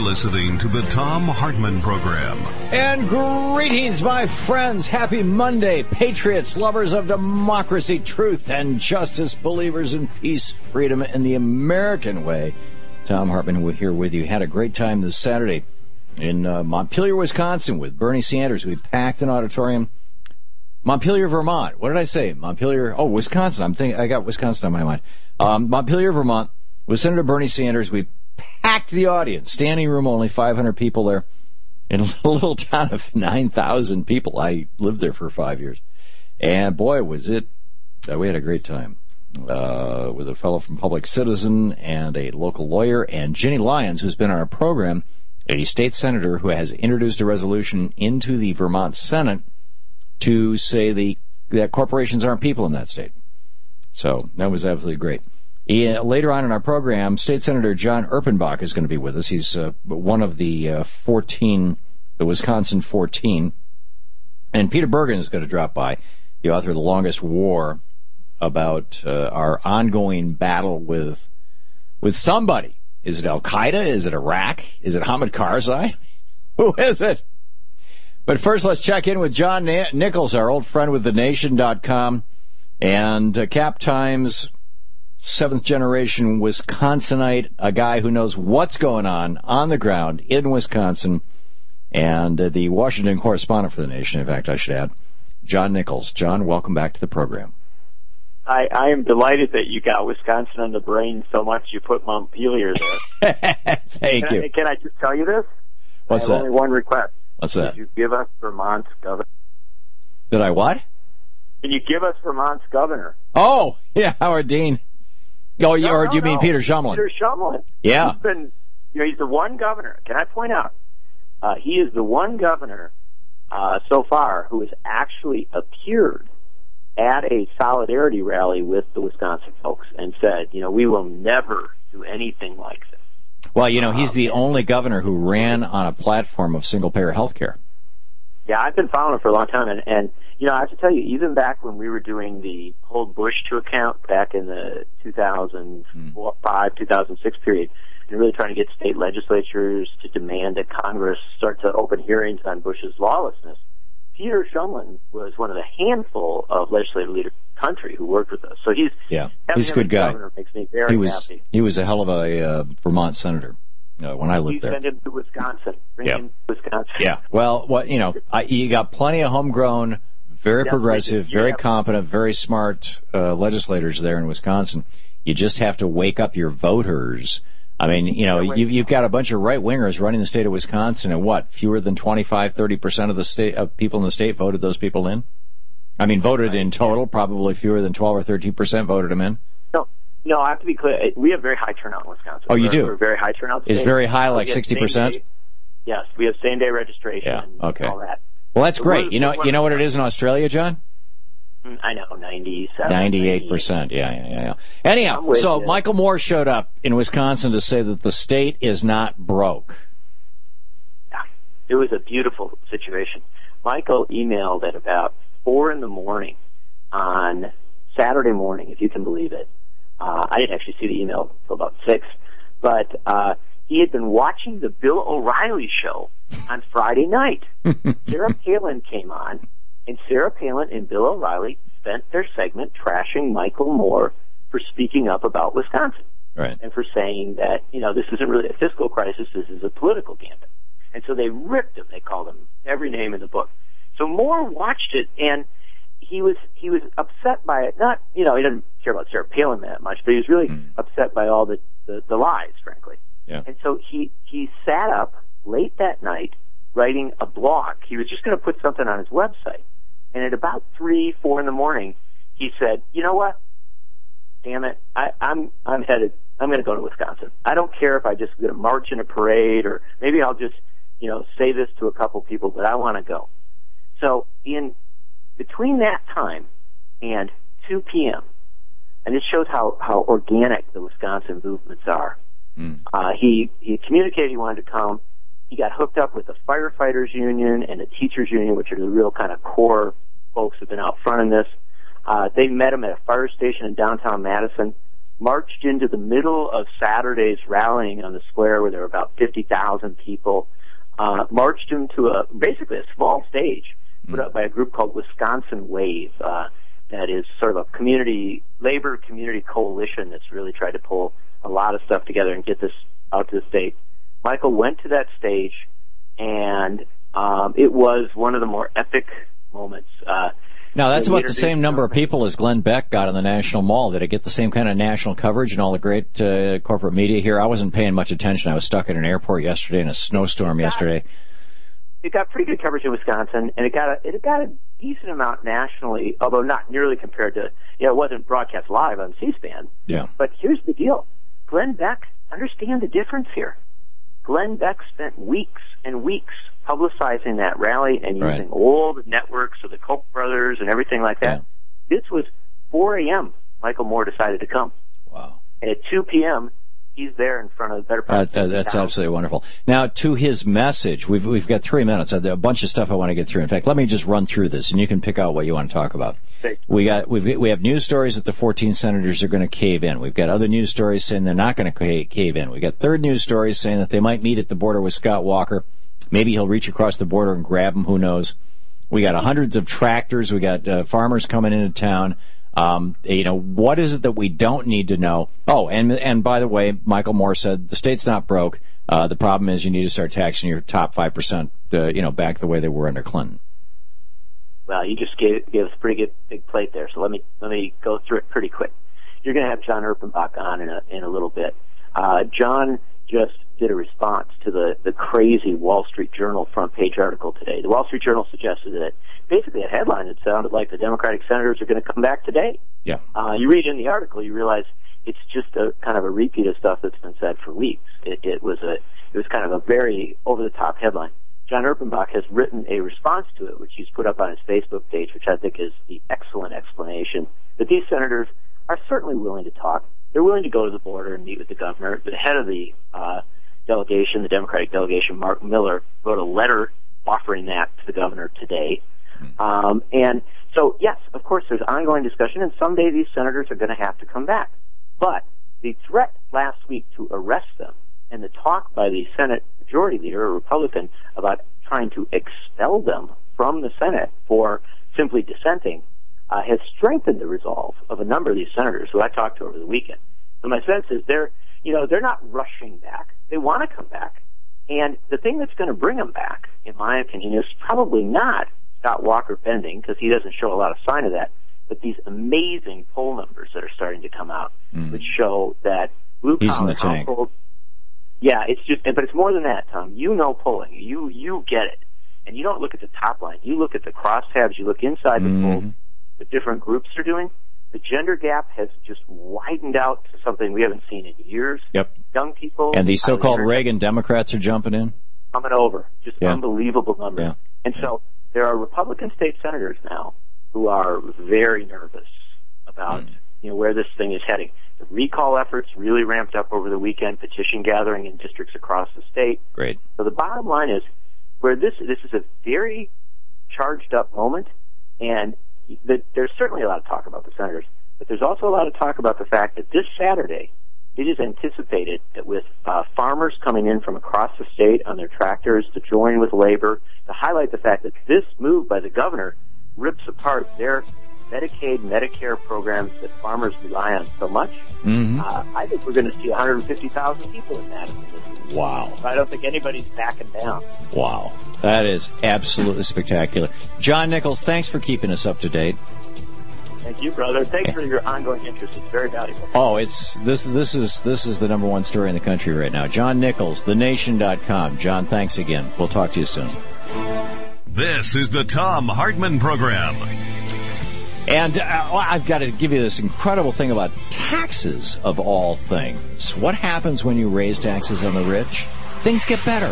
listening to the Thom Hartmann Program. And greetings, my friends. Happy Monday, patriots, lovers of democracy, truth, and justice, believers in peace, freedom, and the American way. Thom Hartmann here with you. Had a great time this Saturday in Montpelier, Wisconsin with Bernie Sanders. We packed an auditorium. Montpelier, Vermont. What did I say? Montpelier, Wisconsin. I got Wisconsin on my mind. Montpelier, Vermont, with Senator Bernie Sanders. We packed the audience. Standing room, only 500 people there. In a little town of 9,000 people. I lived there for 5 years. And boy, was it, we had a great time. With a fellow from Public Citizen and a local lawyer, and Ginny Lyons, who's been on our program, a state senator who has introduced a resolution into the Vermont Senate to say that corporations aren't people in that state. So that was absolutely great. Later on in our program, State Senator John Erpenbach is going to be with us. He's one of the 14, the Wisconsin 14. And Peter Bergen is going to drop by, the author of The Longest War, about our ongoing battle with somebody. Is it Al-Qaeda? Is it Iraq? Is it Hamid Karzai? Who is it? But first, let's check in with John Nichols, our old friend with TheNation.com, and Cap Times, seventh-generation Wisconsinite, a guy who knows what's going on the ground in Wisconsin, and the Washington correspondent for The Nation, in fact, I should add, John Nichols. John, welcome back to the program. I am delighted that you got Wisconsin on the brain so much you put Montpelier there. Thank you. Can I just tell you this? What's that? I have only one request. What's that? Could you give us Vermont's governor? Did I what? Can you give us Vermont's governor? Oh, yeah, Howard Dean. Oh, or do you mean Peter Shumlin? Peter Shumlin. Yeah. He's the one governor. Can I point out? He is the one governor so far who has actually appeared at a solidarity rally with the Wisconsin folks and said, we will never do anything like this. Well, he's the only governor who ran on a platform of single-payer health care. Yeah, I've been following him for a long time, and I have to tell you, even back when we were doing the Hold Bush to Account back in the 2005, 2006 period, and really trying to get state legislatures to demand that Congress start to open hearings on Bush's lawlessness, Peter Shumlin was one of the handful of legislative leaders in the country who worked with us. So he's a good guy. Governor makes me very happy. He was a hell of a Vermont senator when I lived there. Send him to Wisconsin. Bring him to Wisconsin. Yeah. Well, you got plenty of homegrown, very progressive, very competent, very smart legislators there in Wisconsin. You just have to wake up your voters. I mean, you've got a bunch of right-wingers running the state of Wisconsin, and fewer than 25-30% of the state of people in the state voted those people in? I mean, voted in total, probably fewer than 12 or 13% voted them in? No, I have to be clear. We have very high turnout in Wisconsin. Oh, you do? We're very high turnout. Is very high, like 60%? Yes, we have same-day registration and all that. Well, that's great. You know what it is in Australia, John? I know, 97. 98%, yeah. Anyhow, so Michael Moore showed up in Wisconsin to say that the state is not broke. Yeah, it was a beautiful situation. Michael emailed at about 4 in the morning on Saturday morning, if you can believe it. I didn't actually see the email until about 6, but he had been watching the Bill O'Reilly show on Friday night. Sarah Palin came on, and Sarah Palin and Bill O'Reilly spent their segment trashing Michael Moore for speaking up about Wisconsin. Right. And for saying that, this isn't really a fiscal crisis, this is a political gambit. And so they ripped him. They called him every name in the book. So Moore watched it, and he was upset by it. Not, he doesn't care about Sarah Palin that much, but he was really upset by all the lies, frankly. Yeah. And so he sat up late that night writing a blog. He was just going to put something on his website. And at about 3, 4 in the morning, he said, you know what? Damn it. I'm headed. I'm going to go to Wisconsin. I don't care if I just get a march in a parade, or maybe I'll just, say this to a couple people, but I want to go. So in between that time and 2 p.m., and it shows how organic the Wisconsin movements are. He communicated he wanted to come. He got hooked up with the firefighters union and the teachers union, which are the real kind of core folks who've been out front in this. They met him at a fire station in downtown Madison. marched into the middle of Saturday's rallying on the square where there were about 50,000 people, marched him to basically a small stage put up by a group called Wisconsin Wave, that is sort of a labor community coalition that's really tried to pull a lot of stuff together and get this out to the state. Michael went to that stage, and it was one of the more epic moments. Now, that's about the same number of people as Glenn Beck got on the National Mall. Did it get the same kind of national coverage and all the great corporate media here? I wasn't paying much attention. I was stuck at an airport yesterday in a snowstorm yesterday. It got pretty good coverage in Wisconsin, and it got a decent amount nationally, although not nearly compared to, it wasn't broadcast live on C-SPAN. Yeah. But here's the deal. Glenn Beck, understand the difference here. Glenn Beck spent weeks and weeks publicizing that rally and using all the networks of the Koch brothers and everything like that. Yeah. This was 4 a.m. Michael Moore decided to come. Wow. And at 2 p.m., he's there in front of the better part. That's absolutely wonderful. Now, to his message, we've got 3 minutes. A bunch of stuff I want to get through. In fact, let me just run through this, and you can pick out what you want to talk about. We have news stories that the 14 senators are going to cave in. We've got other news stories saying they're not going to cave in. We've got third news stories saying that they might meet at the border with Scott Walker. Maybe he'll reach across the border and grab him. Who knows? We got hundreds of tractors. We got farmers coming into town. What is it that we don't need to know? Oh, and by the way, Michael Moore said the state's not broke. The problem is you need to start taxing your top 5%, back the way they were under Clinton. Well, you just gave us a pretty good big plate there, so let me go through it pretty quick. You're going to have John Erpenbach on in a little bit. John just did a response to the crazy Wall Street Journal front page article today. The Wall Street Journal suggested that basically a headline that sounded like the Democratic senators are going to come back today. Yeah. You read in the article, you realize it's just a kind of a repeat of stuff that's been said for weeks. It was kind of a very over the top headline. John Erpenbach has written a response to it, which he's put up on his Facebook page, which I think is the excellent explanation that these senators are certainly willing to talk. They're willing to go to the border and meet with the governor. The head of the delegation, the Democratic delegation, Mark Miller, wrote a letter offering that to the governor today. And so, yes, of course, there's ongoing discussion, and someday these senators are going to have to come back. But the threat last week to arrest them and the talk by the Senate Majority Leader, a Republican, about trying to expel them from the Senate for simply dissenting has strengthened the resolve of a number of these senators who I talked to over the weekend. So my sense is they're not rushing back. They want to come back. And the thing that's going to bring them back, in my opinion, is probably not Scott Walker bending, because he doesn't show a lot of sign of that, but these amazing poll numbers that are starting to come out, which show that blue-collar households. Yeah, but it's more than that, Tom. You know polling. You get it. And you don't look at the top line. You look at the crosstabs. You look inside the polls. The different groups are doing. The gender gap has just widened out to something we haven't seen in years. Yep. Young people. And the so-called Reagan Democrats are jumping in. Coming over. Just unbelievable numbers. Yeah. And so there are Republican state senators now who are very nervous about where this thing is heading. The recall efforts really ramped up over the weekend, petition gathering in districts across the state. Great. So the bottom line is, where this is a very charged up moment, and there's certainly a lot of talk about the senators, but there's also a lot of talk about the fact that this Saturday, it is anticipated that with farmers coming in from across the state on their tractors to join with labor, to highlight the fact that this move by the governor rips apart their Medicaid, Medicare programs that farmers rely on so much. I think we're going to see 150,000 people in that. Wow. I don't think anybody's backing down. Wow. That is absolutely spectacular. John Nichols, thanks for keeping us up to date. Thank you, brother. Thanks for your ongoing interest. It's very valuable. Oh, this is the number one story in the country right now. John Nichols, thenation.com. John, thanks again. We'll talk to you soon. This is the Thom Hartmann Program. And I've got to give you this incredible thing about taxes, of all things. What happens when you raise taxes on the rich? Things get better.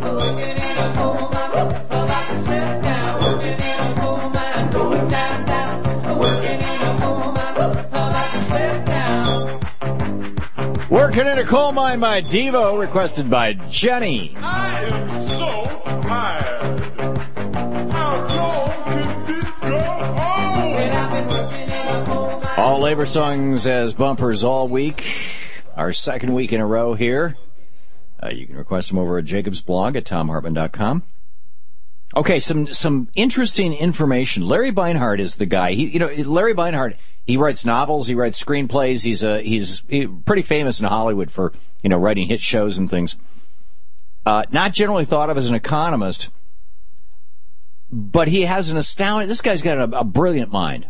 Working in a coal mine by Devo, requested by Jenny. I am so tired. How long can this go on? All Flavor songs as bumpers all week. Our second week in a row here. You can request them over at Jacob's blog at TomHartman.com. Okay, some interesting information. Larry Beinhardt is the guy. Larry Beinhardt, he writes novels, he writes screenplays. He's pretty famous in Hollywood for, writing hit shows and things. Not generally thought of as an economist, but he has an astounding... This guy's got a brilliant mind.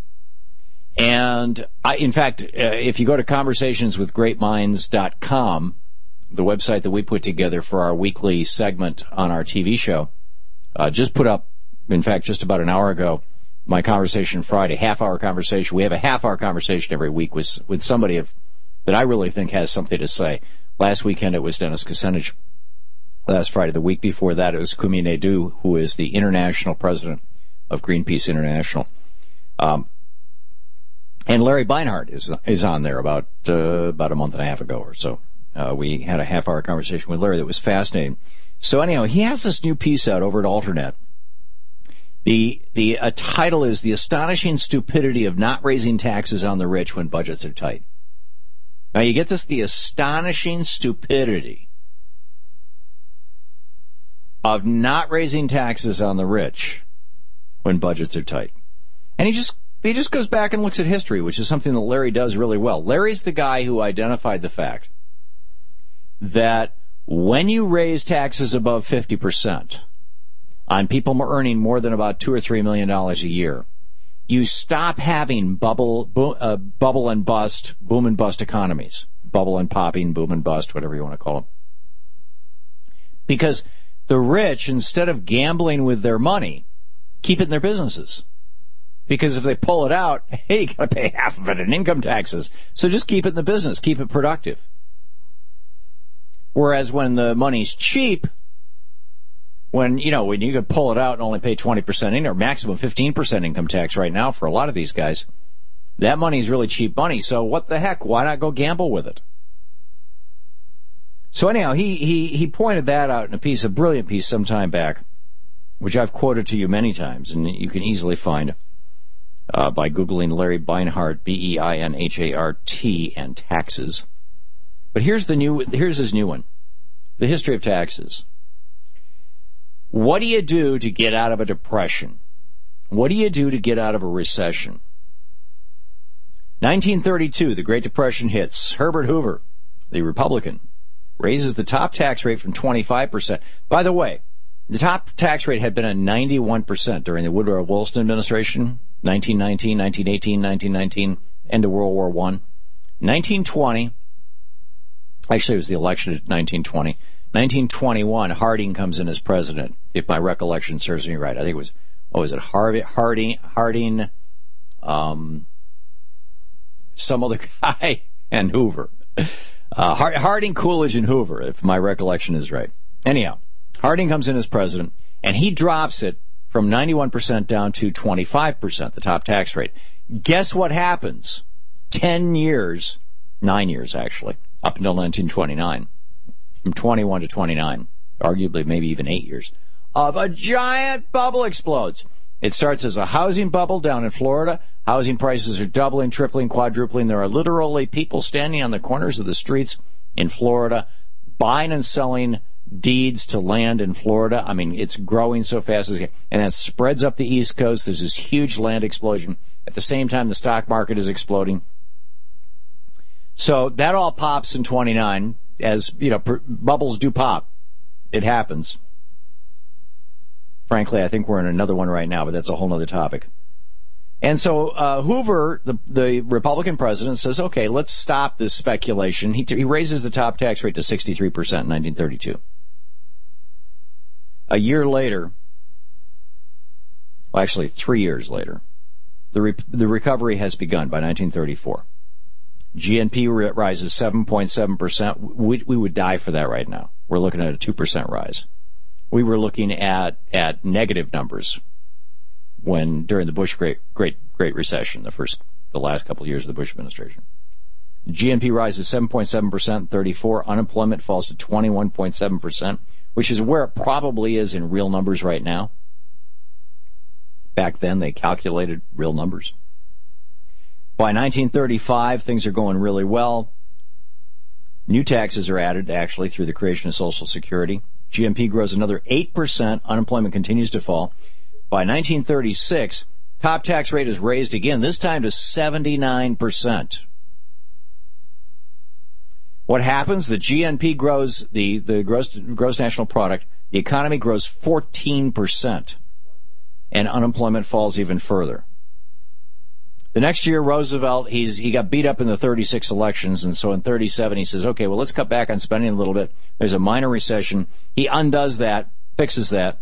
And, in fact, if you go to conversationswithgreatminds.com, the website that we put together for our weekly segment on our TV show, just put up, in fact, just about an hour ago, my Conversation Friday, half-hour conversation. We have a half-hour conversation every week with somebody that I really think has something to say. Last weekend it was Dennis Kucinich. Last Friday, the week before that, it was Kumi Naidoo, who is the international president of Greenpeace International. And Larry Beinhardt is on there about a month and a half ago or so. We had a half-hour conversation with Larry that was fascinating. So anyhow, he has this new piece out over at Alternet. The title is The Astonishing Stupidity of Not Raising Taxes on the Rich When Budgets Are Tight. Now you get this, the astonishing stupidity of not raising taxes on the rich when budgets are tight. And he just goes back and looks at history, which is something that Larry does really well. Larry's the guy who identified the fact that when you raise taxes above 50% on people earning more than about $2 or $3 million a year, you stop having bubble and bust, boom and bust economies. Bubble and popping, boom and bust, whatever you want to call them. Because the rich, instead of gambling with their money, keep it in their businesses. Because if they pull it out, hey, you got to pay half of it in income taxes. So just keep it in the business, keep it productive. Whereas when the money's cheap, when you can pull it out and only pay 20% in or maximum 15% income tax right now for a lot of these guys, that money's really cheap money. So what the heck? Why not go gamble with it? So anyhow, he pointed that out in a brilliant piece some time back, which I've quoted to you many times, and you can easily find by Googling Larry Beinhardt, Beinhart, and taxes. But here's his new one, The History of Taxes. What do you do to get out of a depression? What do you do to get out of a recession? 1932, the Great Depression hits. Herbert Hoover, the Republican, raises the top tax rate from 25%. By the way, the top tax rate had been at 91% during the Woodrow Wilson administration, 1919, 1918, 1919, end of World War I. 1920, actually it was the election of 1920. 1921, Harding comes in as president, if my recollection serves me right. I think it was, Harding, some other guy, and Hoover. Harding, Coolidge, and Hoover, if my recollection is right. Anyhow, Harding comes in as president, and he drops it from 91% down to 25%, the top tax rate. Guess what happens? 9 years actually, up until 1929, from 21 to 29, arguably maybe even 8 years, of a giant bubble explodes. It starts as a housing bubble down in Florida. Housing prices are doubling, tripling, quadrupling. There are literally people standing on the corners of the streets in Florida buying and selling deeds to land in Florida. I mean, it's growing so fast. And that spreads up the East Coast. There's this huge land explosion. At the same time, the stock market is exploding. So that all pops in 29. As, bubbles do pop. It happens. Frankly, I think we're in another one right now, but that's a whole other topic. And so Hoover, the Republican president, says, okay, let's stop this speculation. He raises the top tax rate to 63% in 1932. A year later, well, actually 3 years later, the recovery has begun by 1934. GNP rises 7.7%. We would die for that right now. We're looking at a 2% rise. We were looking at negative numbers during the Bush Great Recession, the last couple of years of the Bush administration. GNP rises 7.7%, 34. Unemployment falls to 21.7%, which is where it probably is in real numbers right now. Back then, they calculated real numbers. By 1935, things are going really well. New taxes are added, actually, through the creation of Social Security. GNP grows another 8%. Unemployment continues to fall. By 1936, top tax rate is raised again, this time to 79%. What happens? The GNP grows, the gross national product, the economy grows 14%, and unemployment falls even further. The next year, Roosevelt, he got beat up in the 36 elections, and so in 37 he says, okay, well, let's cut back on spending a little bit. There's a minor recession. He undoes that, fixes that.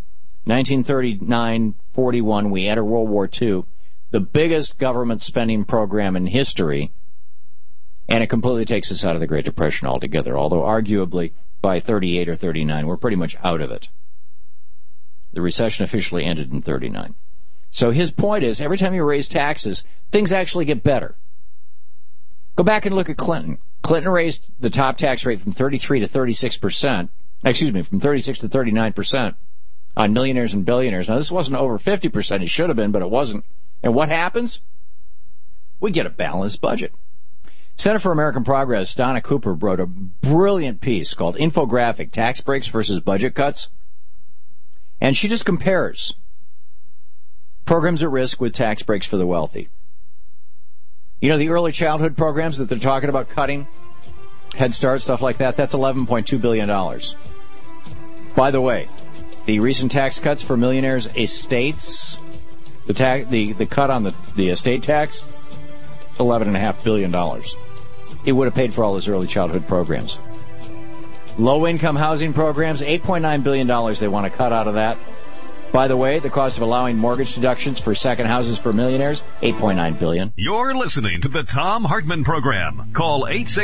1939-41, we enter World War II, the biggest government spending program in history, and it completely takes us out of the Great Depression altogether, although arguably by 38 or 39, we're pretty much out of it. The recession officially ended in 39. So his point is, every time you raise taxes, things actually get better. Go back and look at Clinton. Clinton raised the top tax rate from 33 to 36%, from 36 to 39% on millionaires and billionaires. Now, this wasn't over 50%. It should have been, but it wasn't. And what happens? We get a balanced budget. Center for American Progress, Donna Cooper, wrote a brilliant piece called Infographic, Tax Breaks versus Budget Cuts. And she just compares programs at risk with tax breaks for the wealthy. You know, the early childhood programs that they're talking about cutting, Head Start, stuff like that, that's $11.2 billion. By the way, the recent tax cuts for millionaires' estates, the cut on the estate tax, $11.5 billion. It would have paid for all those early childhood programs. Low-income housing programs, $8.9 billion they want to cut out of that. By the way, the cost of allowing mortgage deductions for second houses for millionaires, $8.9 billion. You're listening to the Thom Hartmann Program. Call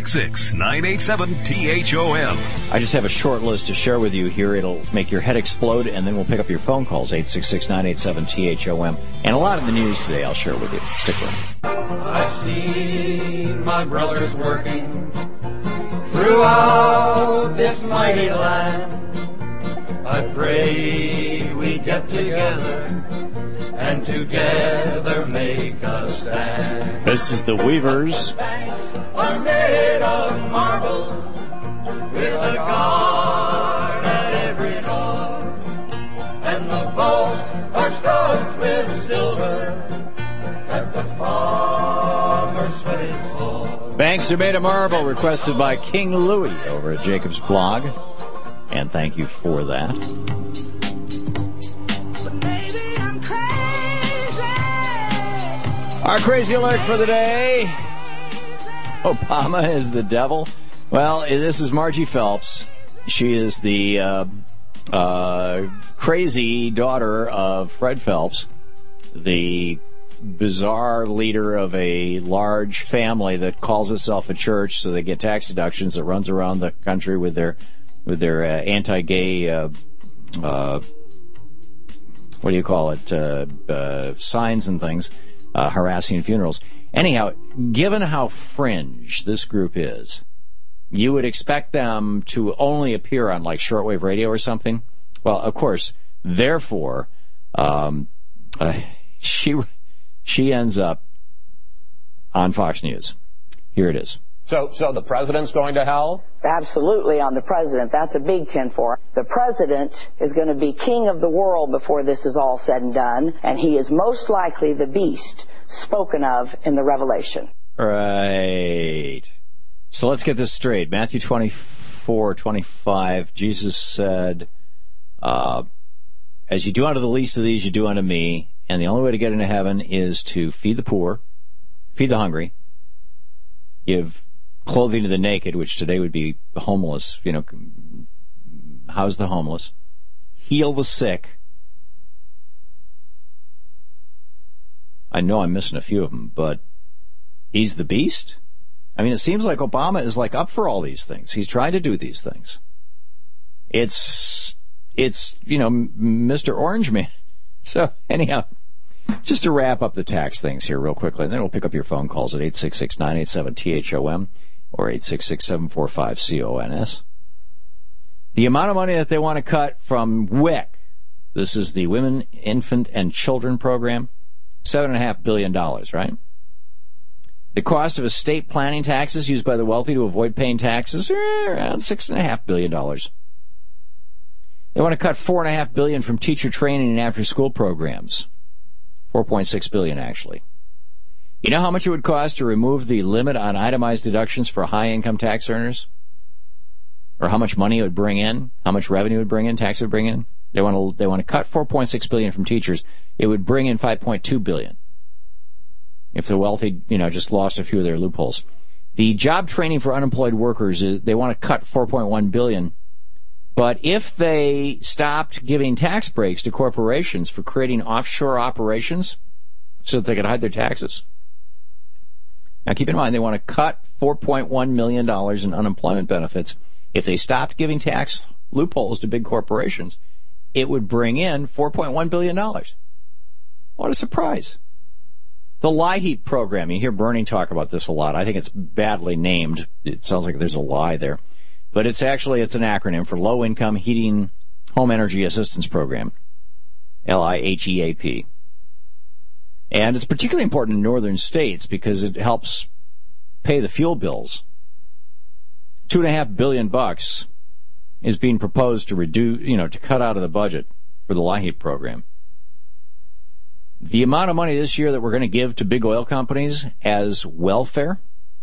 866-987-THOM. I just have a short list to share with you here. It'll make your head explode, and then we'll pick up your phone calls, 866-987-THOM. And a lot of the news today I'll share with you. Stick with me. I've seen my brothers working throughout this mighty land. I pray we get together and together make a stand. This is the Weavers. Are made of marble with a guard at every door, and the vaults are strung with silver that the farmer's sweating for. Banks are made of marble, requested by King Louie over at Jacob's blog. And thank you for that. Baby, I'm crazy. Our crazy alert for the day. Obama is the devil. Well, this is Margie Phelps. She is the crazy daughter of Fred Phelps, the bizarre leader of a large family that calls itself a church, so they get tax deductions, that runs around the country with their anti-gay, signs and things, harassing funerals. Anyhow, given how fringe this group is, you would expect them to only appear on, like, shortwave radio or something. Well, of course, therefore, she ends up on Fox News. Here it is. So the president's going to hell? Absolutely, on the president. That's a big 10-4. The president is going to be king of the world before this is all said and done, and he is most likely the beast spoken of in the Revelation. Right. So let's get this straight. Matthew 24:25, Jesus said, as you do unto the least of these, you do unto me, and the only way to get into heaven is to feed the poor, feed the hungry, give clothing to the naked, which today would be the homeless, house the homeless, heal the sick. I know I'm missing a few of them, but he's the beast? I mean, it seems like Obama is up for all these things. He's trying to do these things. It's Mr. Orange Man. So, anyhow, just to wrap up the tax things here real quickly, and then we'll pick up your phone calls at 866-987-THOM or 866-745-CONS. The amount of money that they want to cut from WIC, this is the Women, Infant, and Children Program, $7.5 billion, right? The cost of estate planning taxes used by the wealthy to avoid paying taxes, around $6.5 billion. They want to cut $4.5 billion from teacher training and after-school programs. $4.6 billion, actually. You know how much it would cost to remove the limit on itemized deductions for high-income tax earners? Or how much money it would bring in? How much revenue it would bring in? Tax it would bring in? They want to cut $4.6 billion from teachers. It would bring in $5.2 billion. If the wealthy, just lost a few of their loopholes. The job training for unemployed workers, they want to cut $4.1 billion. But if they stopped giving tax breaks to corporations for creating offshore operations so that they could hide their taxes. Now keep in mind, they want to cut $4.1 million in unemployment benefits. If they stopped giving tax loopholes to big corporations, it would bring in $4.1 billion. What a surprise. The LIHEAP program, you hear Bernie talk about this a lot. I think it's badly named. It sounds like there's a lie there. But it's an acronym for Low Income Heating Home Energy Assistance Program, LIHEAP. And it's particularly important in northern states because it helps pay the fuel bills. $2.5 billion is being proposed to reduce, to cut out of the budget for the LIHEAP program. The amount of money this year that we're going to give to big oil companies as welfare,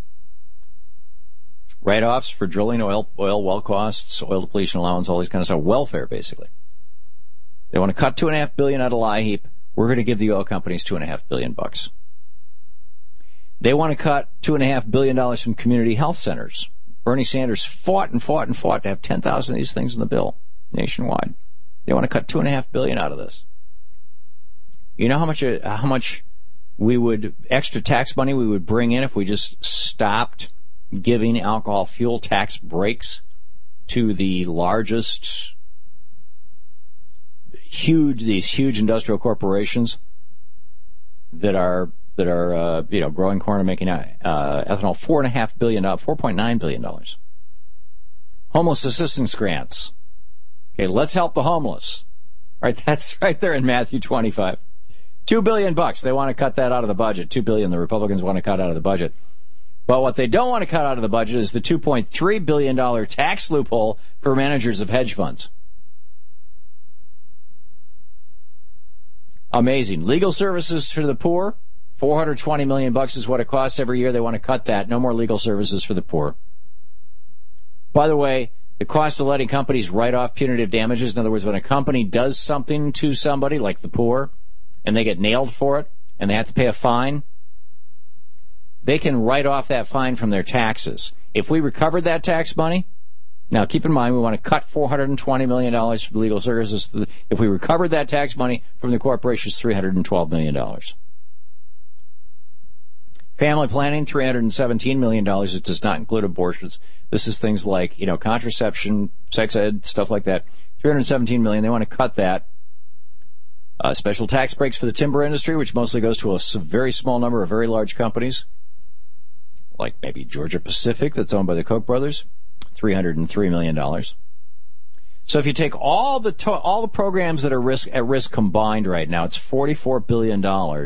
write-offs for drilling oil well costs, oil depletion allowance, all these kind of stuff, welfare basically. They want to cut $2.5 billion out of LIHEAP. We're going to give the oil companies $2.5 billion. They want to cut $2.5 billion from community health centers. Bernie Sanders fought to have 10,000 of these things in the bill nationwide. They want to cut $2.5 billion out of this. You know how much extra tax money we would bring in if we just stopped giving alcohol fuel tax breaks to the largest, these huge industrial corporations that are growing corn and making ethanol. $4.9 billion. Homeless assistance grants. Okay, let's help the homeless. Right, that's right there in Matthew 25. $2 billion. They want to cut that out of the budget. $2 billion. The Republicans want to cut out of the budget. But what they don't want to cut out of the budget is the $2.3 billion tax loophole for managers of hedge funds. Amazing. Legal services for the poor, $420 million is what it costs every year. They want to cut that. No more legal services for the poor. By the way, the cost of letting companies write off punitive damages, in other words, when a company does something to somebody, like the poor, and they get nailed for it, and they have to pay a fine, they can write off that fine from their taxes. If we recovered that tax money, now keep in mind we want to cut $420 million for legal services. If we recovered that tax money from the corporations, $312 million. Family planning, $317 million. It does not include abortions. This is things like, contraception, sex ed, stuff like that. $317 million. They want to cut that. Special tax breaks for the timber industry, which mostly goes to a very small number of very large companies, like maybe Georgia Pacific, that's owned by the Koch brothers, $303 million. So if you take all the programs that are at risk combined right now, it's $44 billion.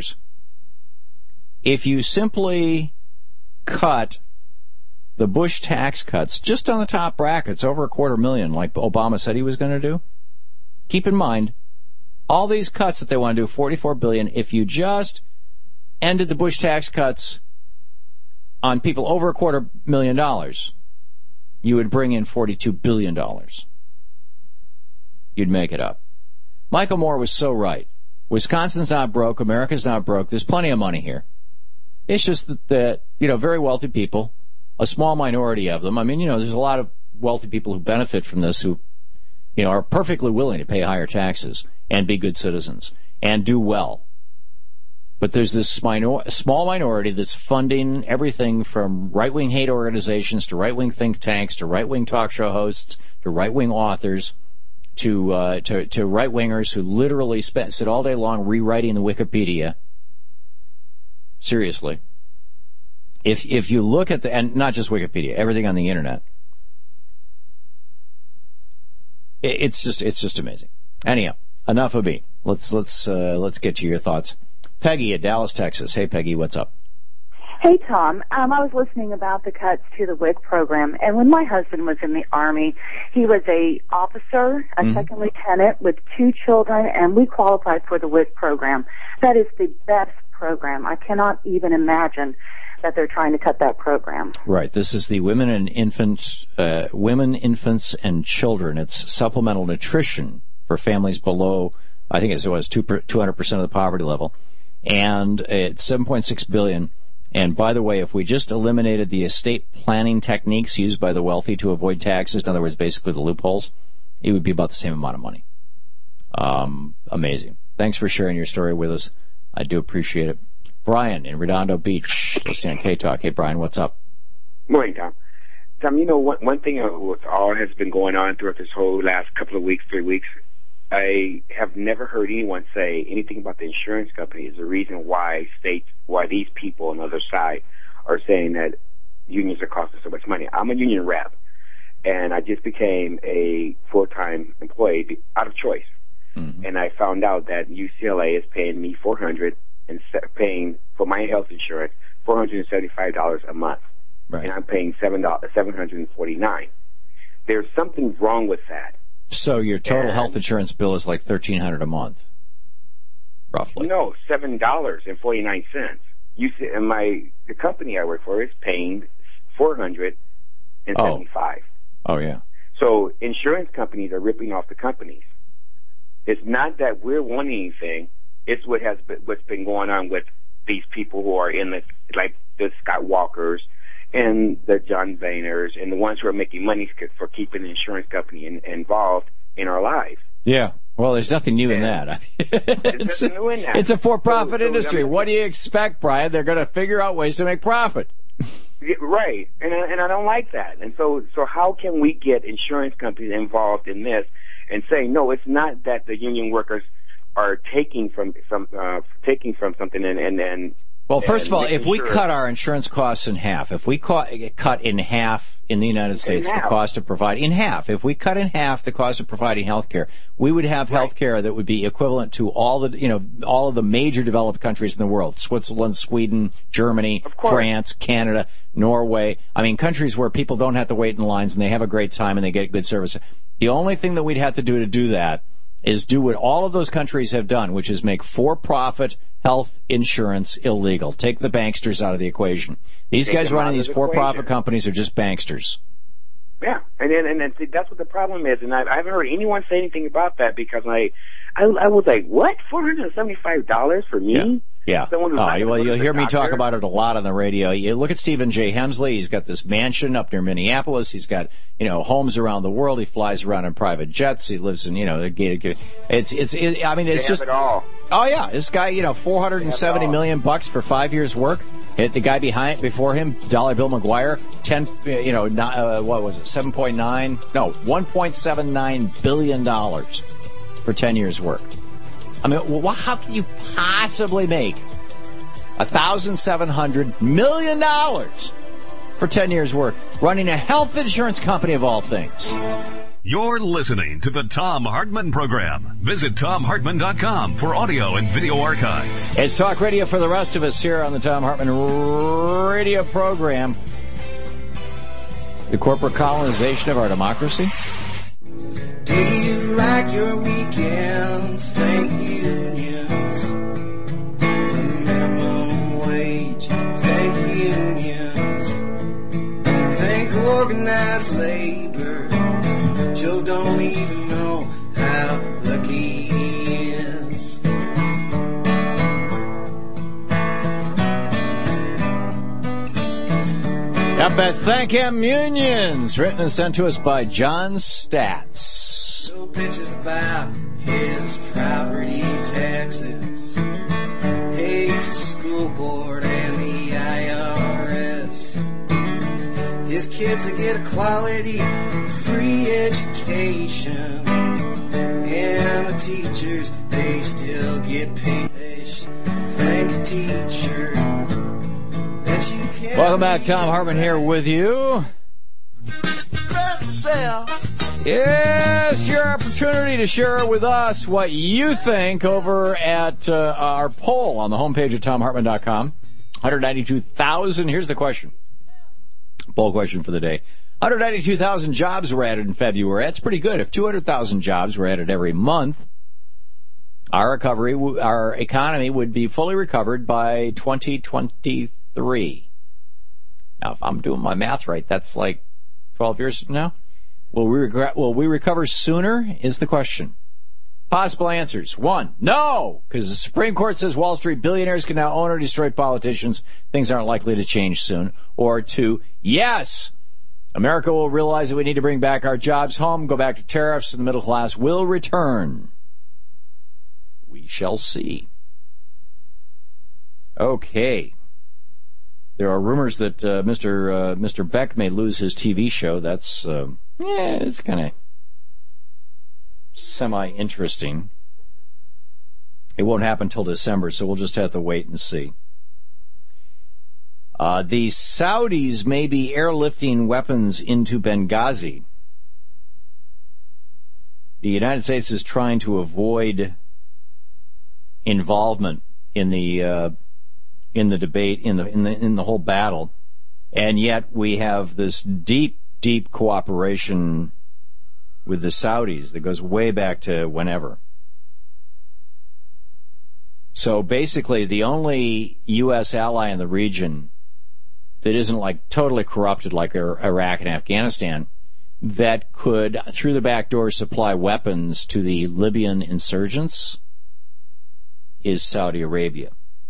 If you simply cut the Bush tax cuts just on the top brackets, over $250,000, like Obama said he was going to do, keep in mind, all these cuts that they want to do, $44 billion, if you just ended the Bush tax cuts on people over $250,000, you would bring in $42 billion. You'd make it up. Michael Moore was so right. Wisconsin's not broke. America's not broke. There's plenty of money here. It's just that very wealthy people, a small minority of them. I mean, there's a lot of wealthy people who benefit from this who, are perfectly willing to pay higher taxes and be good citizens and do well. But there's this small minority that's funding everything from right-wing hate organizations to right-wing think tanks to right-wing talk show hosts to right-wing authors to right-wingers who literally sit all day long rewriting the Wikipedia. Seriously. If you look at and not just Wikipedia, everything on the internet, it's just amazing. Anyhow, enough of me. Let's get to your thoughts. Peggy at Dallas, Texas. Hey, Peggy, what's up? Hey, Tom. I was listening about the cuts to the WIC program, and when my husband was in the Army, he was a officer, a second lieutenant with 2 children, and we qualified for the WIC program. That is the best program. I cannot even imagine that they're trying to cut that program. Right. This is the Women, Infants, and Children. It's supplemental nutrition for families below, I think it was 200% of the poverty level, and it's $7.6 billion. And by the way, if we just eliminated the estate planning techniques used by the wealthy to avoid taxes, in other words, basically the loopholes, it would be about the same amount of money. Amazing. Thanks for sharing your story with us. I do appreciate it. Brian in Redondo Beach, listening on K-Talk. Hey, Brian, what's up? Morning, Tom. Tom, you know, one thing with all has been going on throughout this whole last couple of weeks, 3 weeks, I have never heard anyone say anything about the insurance company is the reason why these people on the other side are saying that unions are costing so much money. I'm a union rep, and I just became a full-time employee out of choice. And I found out that UCLA is paying me $400 and paying for my health insurance $475 a month, and I'm paying $749. There's something wrong with that. So your total health insurance bill is like $1,300 a month, roughly. No, $7.49. You see, and the company I work for is paying $475. Oh yeah. So insurance companies are ripping off the companies. It's not that we're wanting anything. It's what's been going on with these people who are in the Scott Walkers and the John Boehners and the ones who are making money for keeping the insurance company involved in our lives. Yeah. Well, there's nothing new in that. There's nothing new in that. It's a for-profit industry. What do you expect, Brian? They're going to figure out ways to make profit. Right. And I don't like that. And so how can we get insurance companies involved in this and say, no, it's not that the union workers are taking from something and well, first of all, if we cut our insurance costs in half, if we cut in half in the United States the cost of providing if we cut in half the cost of providing health care, we would have health care that would be equivalent to all of the major developed countries in the world: Switzerland, Sweden, Germany, France, Canada, Norway. I mean, countries where people don't have to wait in lines and they have a great time and they get good service. The only thing that we'd have to do that is do what all of those countries have done, which is make for-profit health insurance illegal. Take the banksters out of the equation. These guys running these for-profit companies are just banksters. Yeah, and see, that's what the problem is, and I haven't heard anyone say anything about that because I was like, what, $475 for me? Yeah. Well, you'll hear me talk about it a lot on the radio. You look at Stephen J. Hemsley. He's got this mansion up near Minneapolis. He's got, homes around the world. He flies around in private jets. He lives in, it's just it all. Oh yeah, this guy, $470 million for 5 years' work. The guy before him, Dollar Bill McGuire, what was it, $1.79 billion for 10 years' work. I mean, how can you possibly make $1,700 million for 10 years' work running a health insurance company of all things? You're listening to the Thom Hartmann Program. Visit ThomHartmann.com for audio and video archives. It's talk radio for the rest of us here on the Thom Hartmann Radio Program. The corporate colonization of our democracy. Do you like your weekends? Thank unions. The minimum wage. Thank unions. Thank organized labor. Joe don't even know how lucky he is. Got best thank him unions, written and sent to us by John Stats. No bitches about his property taxes. Hates the school board and the IRS. His kids that get a quality free education, and the teachers, they still get paid. Thank you, teacher. Welcome back, Thom Hartmann here with you. Yes, your opportunity to share with us what you think over at our poll on the homepage of ThomHartmann.com. 192,000. Here's the question. Poll question for the day. 192,000 jobs were added in February. That's pretty good. If 200,000 jobs were added every month, our economy would be fully recovered by 2023. Now, if I'm doing my math right, that's like 12 years from now. Will we recover sooner is the question. Possible answers. 1, no, because the Supreme Court says Wall Street billionaires can now own or destroy politicians. Things aren't likely to change soon. Or 2, yes, America will realize that we need to bring back our jobs home, go back to tariffs, and the middle class will return. We shall see. Okay. There are rumors that Mr. Beck may lose his TV show. That's it's kind of semi-interesting. It won't happen till December, so we'll just have to wait and see. The Saudis may be airlifting weapons into Benghazi. The United States is trying to avoid involvement in the debate, in the whole battle, and yet we have this deep cooperation with the Saudis that goes way back to whenever. So basically, the only U.S. ally in the region that isn't like totally corrupted like Iraq and Afghanistan that could, through the back door, supply weapons to the Libyan insurgents is Saudi Arabia.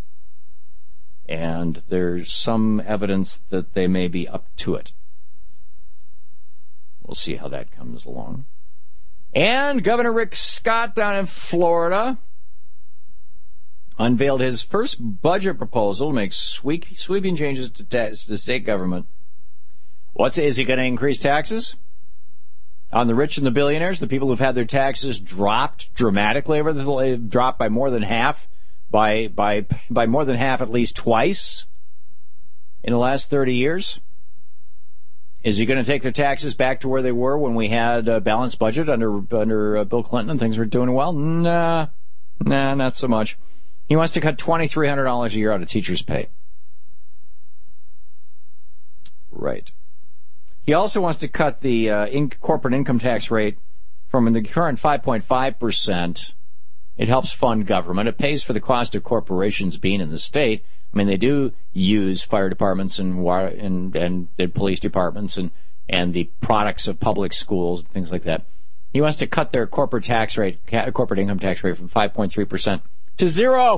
And there's some evidence that they may be up to it. We'll see how that comes along. And Governor Rick Scott down in Florida unveiled his first budget proposal to make sweeping changes to the state government. Is he going to increase taxes on the rich and the billionaires, the people who've had their taxes dropped dramatically dropped by more than half, by more than half at least twice in the last 30 years? Is he going to take their taxes back to where they were when we had a balanced budget under Bill Clinton and things were doing well? Nah, not so much. He wants to cut $2,300 a year out of teachers' pay. Right. He also wants to cut the corporate income tax rate from the current 5.5%. It helps fund government. It pays for the cost of corporations being in the state. I mean, they do use fire departments and the police departments and the products of public schools and things like that. He wants to cut their corporate income tax rate from 5.3% to 0.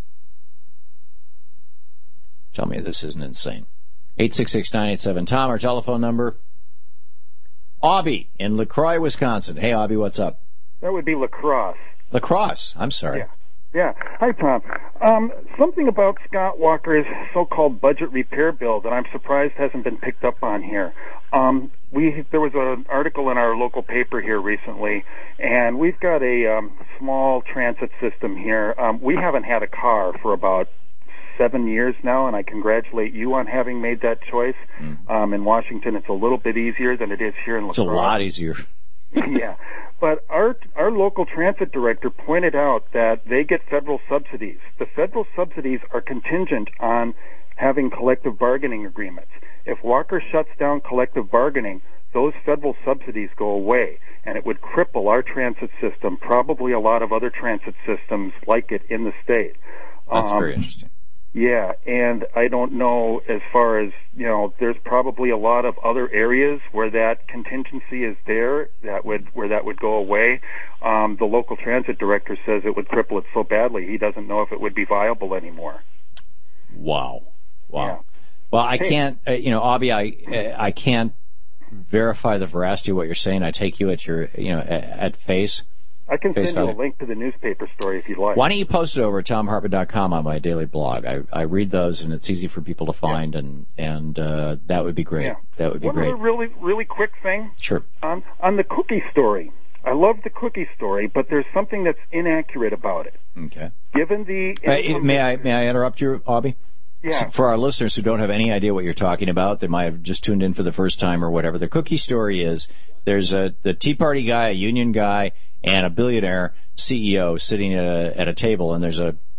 Tell me this isn't insane. 866-987-TOM, our telephone number. Aubie in LaCroix, Wisconsin. Hey, Aubie, what's up? That would be LaCrosse. LaCrosse, I'm sorry. Yeah. Hi, Tom. Something about Scott Walker's so-called budget repair bill that I'm surprised hasn't been picked up on here. There was an article in our local paper here recently, and we've got a small transit system here. We haven't had a car for about 7 years now, and I congratulate you on having made that choice. In Washington, it's a little bit easier than it is here in La Crosse. It's a lot easier. Yeah, but our local transit director pointed out that they get federal subsidies. The federal subsidies are contingent on having collective bargaining agreements. If Walker shuts down collective bargaining, those federal subsidies go away, and it would cripple our transit system, probably a lot of other transit systems like it in the state. That's very interesting. Yeah, and I don't know as far as, there's probably a lot of other areas where that contingency is there, where that would go away. The local transit director says it would cripple it so badly he doesn't know if it would be viable anymore. Wow. Yeah. Well, I can't, Aubie, I can't verify the veracity of what you're saying. I take you at your, at face. I can send you a link to the newspaper story if you'd like. Why don't you post it over at TomHartman.com on my daily blog? I read those, and it's easy for people to find, and that would be great. Yeah. That would be great. One other really quick thing. Sure. On the cookie story. I love the cookie story, but there's something that's inaccurate about it. Okay. Given the... May I interrupt you, Aubie? Yeah. For our listeners who don't have any idea what you're talking about, they might have just tuned in for the first time or whatever, the cookie story is there's the Tea Party guy, a union guy, and a billionaire CEO sitting at a table, and there's a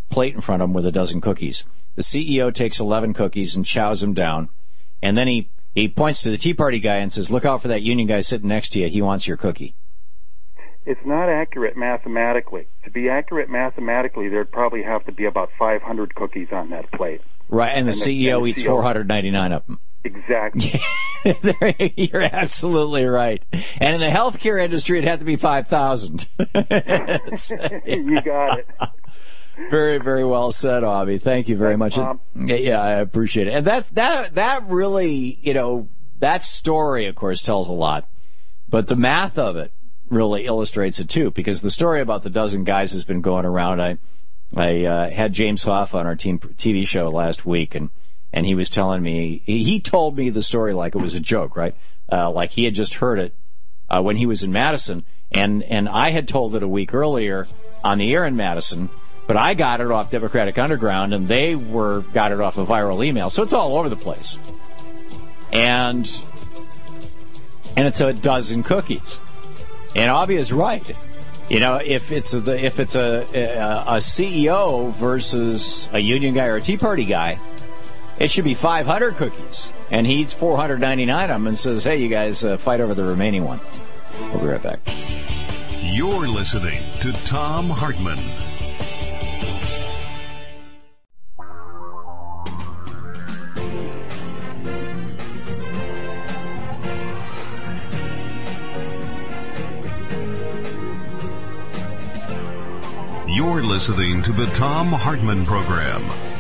plate in front of him with a dozen cookies. The CEO takes 11 cookies and chows them down, and then he points to the Tea Party guy and says, look out for that union guy sitting next to you. He wants your cookie. It's not accurate mathematically. To be accurate mathematically, there'd probably have to be about 500 cookies on that plate. Right, and the CEO eats 499 of them. Exactly. You're absolutely right. And in the healthcare industry, it'd have to be 5,000. You got it. Very, very well said, Avi. Thank you very much. Yeah, I appreciate it. And that really, that story, of course, tells a lot. But the math of it really illustrates it, too, because the story about the dozen guys has been going around. I had James Hoff on our TV show last week, and he was telling me, he told me the story like it was a joke, right? Like he had just heard it when he was in Madison, and I had told it a week earlier on the air in Madison, but I got it off Democratic Underground, and they got it off a viral email, so it's all over the place. And it's a dozen cookies. And Avi is right. If it's a CEO versus a union guy or a Tea Party guy, it should be 500 cookies. And he eats 499 of them and says, hey, you guys, fight over the remaining one. We'll be right back. You're listening to Thom Hartmann. You're listening to the Thom Hartmann Program.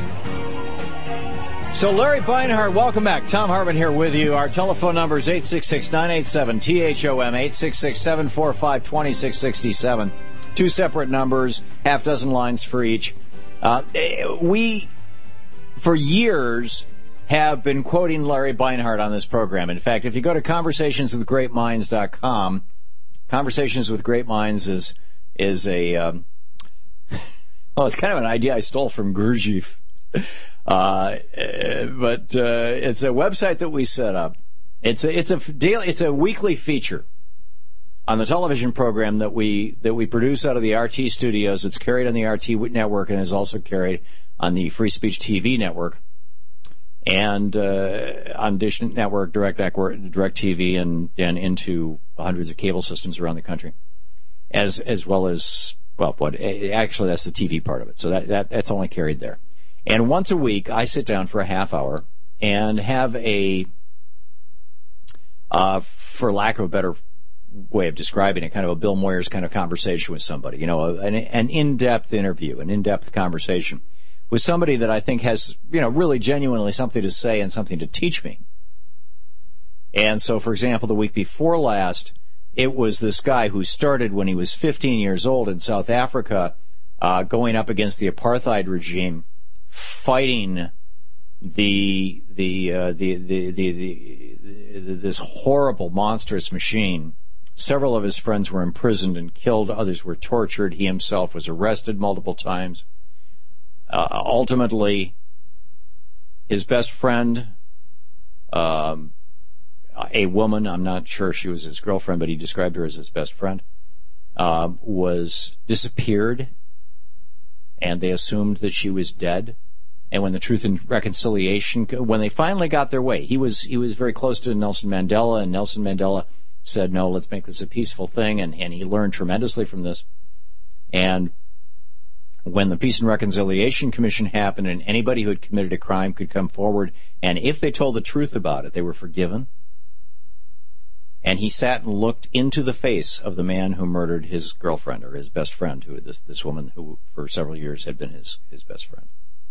So Larry Beinhardt, welcome back. Thom Hartmann here with you. Our telephone number is 866-987-THOM, 866-745-2667. Two separate numbers, half dozen lines for each. We, for years, have been quoting Larry Beinhardt on this program. In fact, if you go to conversationswithgreatminds.com, Conversations with Great Minds is a... it's kind of an idea I stole from Gurdjieff. But it's a website that we set up. It's a weekly feature on the television program that we produce out of the RT studios. It's carried on the RT network and is also carried on the Free Speech TV network and on Dish Network, Direct TV, and into hundreds of cable systems around the country, as well as. Well, actually, that's the TV part of it. So that's only carried there. And once a week, I sit down for a half hour and have for lack of a better way of describing it, kind of a Bill Moyers kind of conversation with somebody. An in-depth interview, an in-depth conversation with somebody that I think has, really genuinely something to say and something to teach me. And so, for example, the week before last, it was this guy who started when he was 15 years old in South Africa, going up against the apartheid regime, fighting this horrible, monstrous machine. Several of his friends were imprisoned and killed. Others were tortured. He himself was arrested multiple times. Ultimately, his best friend, a woman, I'm not sure she was his girlfriend, but he described her as his best friend, was disappeared, and they assumed that she was dead. And when the Truth and Reconciliation, when they finally got their way, he was very close to Nelson Mandela, and Nelson Mandela said, no, let's make this a peaceful thing, and he learned tremendously from this. And when the Peace and Reconciliation Commission happened, and anybody who had committed a crime could come forward, and if they told the truth about it, they were forgiven. And he sat and looked into the face of the man who murdered his girlfriend, or his best friend, who this woman who for several years had been his best friend.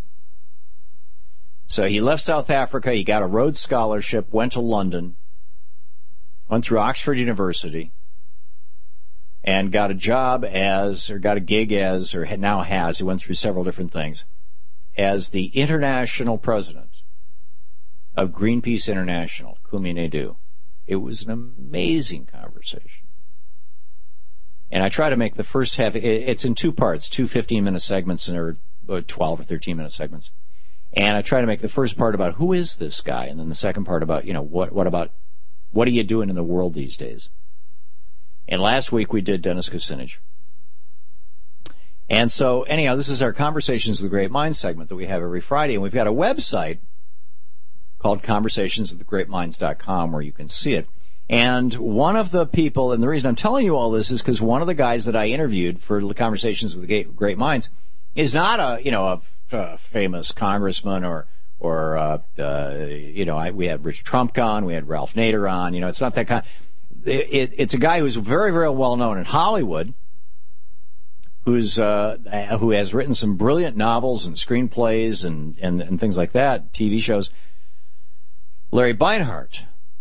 So he left South Africa, he got a Rhodes Scholarship, went to London, went through Oxford University, and got a job got a gig he went through several different things, as the international president of Greenpeace International, Kumi Naidoo. It was an amazing conversation. And I try to make the first half, it's in two parts, two 15-minute segments, or 12 or 13-minute segments. And I try to make the first part about who is this guy, and then the second part about, what are you doing in the world these days? And last week we did Dennis Kucinich. And so, anyhow, this is our Conversations with the Great Minds segment that we have every Friday, and we've got a website called conversationswiththegreatminds.com where you can see it. And one of the people, and the reason I'm telling you all this is because one of the guys that I interviewed for the Conversations with the Great Minds is not a famous congressman we had Richard Trump on, we had Ralph Nader on. It's not that kind. It's a guy who's very, very well known in Hollywood, who has written some brilliant novels and screenplays and things like that, TV shows. Larry Beinhart.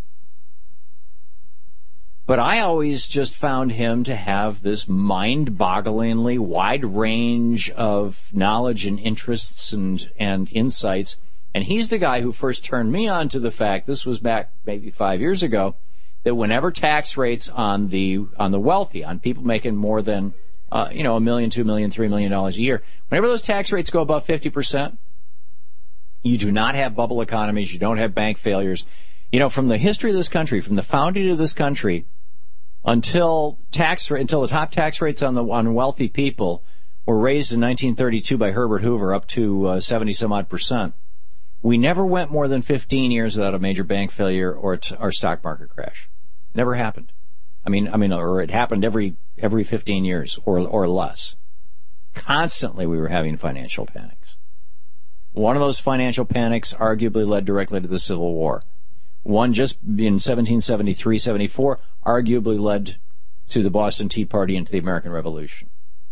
But I always just found him to have this mind-bogglingly wide range of knowledge and interests and insights. And he's the guy who first turned me on to the fact, this was back maybe 5 years ago, that whenever tax rates on the wealthy, on people making more than $1 million, $2 million, $3 million a year, whenever those tax rates go above 50%, you do not have bubble economies, you don't have bank failures. From the history of this country, from the founding of this country, until the top tax rates on wealthy people were raised in 1932 by Herbert Hoover up to 70-some-odd%, we never went more than 15 years without a major bank failure or stock market crash. Never happened. Or it happened every 15 years or less. Constantly we were having financial panics. One of those financial panics arguably led directly to the Civil War. One just in 1773-74 arguably led to the Boston Tea Party and to the American Revolution.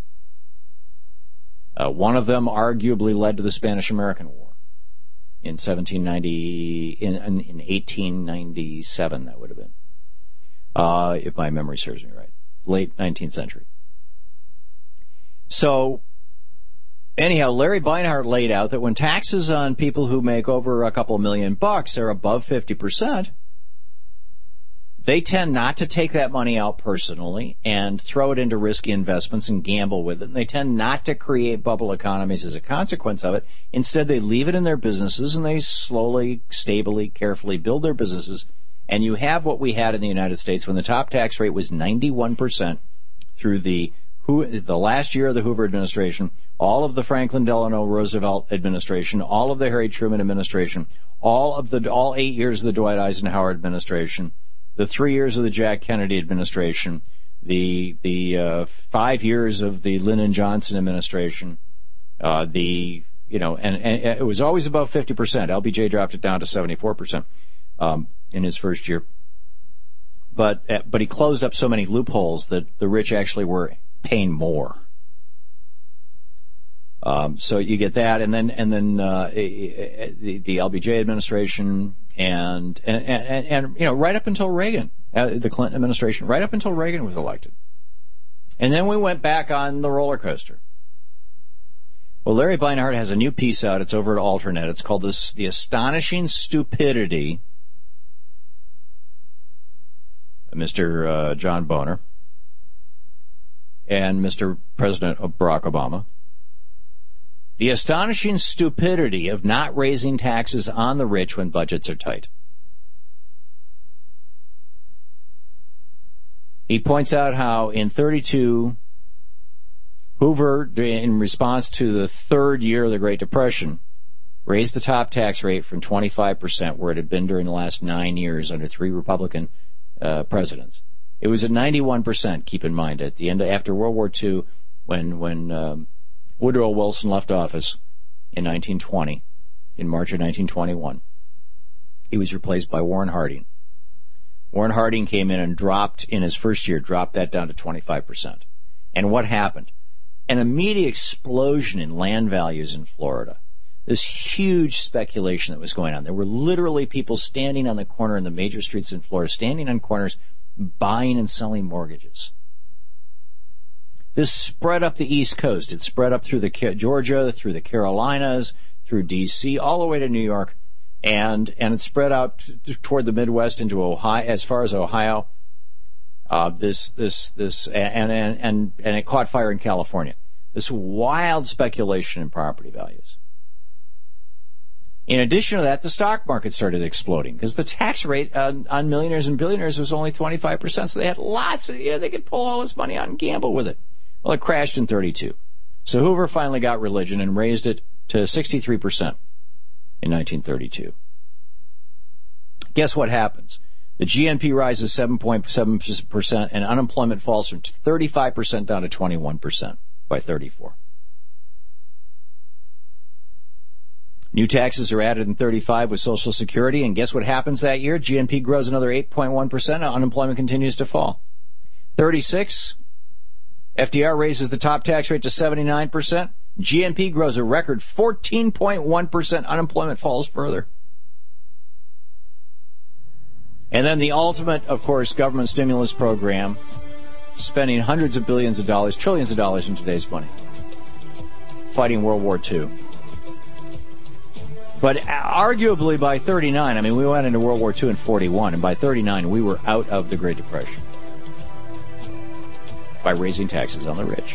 One of them arguably led to the Spanish-American War in 1897, that would have been, if my memory serves me right, late 19th century. So, anyhow, Larry Beinhart laid out that when taxes on people who make over a couple $1 million are above 50%, they tend not to take that money out personally and throw it into risky investments and gamble with it. And they tend not to create bubble economies as a consequence of it. Instead, they leave it in their businesses and they slowly, stably, carefully build their businesses. And you have what we had in the United States when the top tax rate was 91% through the last year of the Hoover administration, all of the Franklin Delano Roosevelt administration, all of the Harry Truman administration, all 8 years of the Dwight Eisenhower administration, the 3 years of the Jack Kennedy administration, the 5 years of the Lyndon Johnson administration, and it was always above 50%. LBJ dropped it down to 74% in his first year. But he closed up so many loopholes that the rich actually were paying more. So you get that, and then the LBJ administration, and right up until Reagan, the Clinton administration, right up until Reagan was elected, and then we went back on the roller coaster. Well, Larry Beinhart has a new piece out. It's over at Alternet. It's called "The Astonishing Stupidity." Mr. John Boehner and Mr. President Barack Obama. The astonishing stupidity of not raising taxes on the rich when budgets are tight. He points out how in 1932, Hoover, in response to the third year of the Great Depression, raised the top tax rate from 25%, where it had been during the last 9 years under 3 Republican presidents. It was at 91%, keep in mind, at the end after World War II, when Woodrow Wilson left office in 1920, in March of 1921. He was replaced by Warren Harding. Warren Harding came in and dropped that down to 25%. And what happened? An immediate explosion in land values in Florida. This huge speculation that was going on. There were literally people standing on the corner in the major streets in Florida, standing on corners, buying and selling mortgages. This spread up the East Coast. It spread up through Georgia, through the Carolinas, through D.C., all the way to New York, and it spread out toward the Midwest into Ohio, as far as Ohio. And it caught fire in California. This wild speculation in property values. In addition to that, the stock market started exploding because the tax rate on millionaires and billionaires was only 25%, so they had lots of, they could pull all this money out and gamble with it. Well, it crashed in 1932. So Hoover finally got religion and raised it to 63% in 1932. Guess what happens? The GNP rises 7.7% and unemployment falls from 35% down to 21% by 34. New taxes are added in 35 with Social Security, and guess what happens that year? GNP grows another 8.1%, and unemployment continues to fall. 36, FDR raises the top tax rate to 79%. GNP grows a record 14.1%. Unemployment falls further. And then the ultimate, of course, government stimulus program, spending hundreds of billions of dollars, trillions of dollars in today's money, fighting World War II. But arguably by 39, I mean, we went into World War II in 41, and by 39 we were out of the Great Depression by raising taxes on the rich.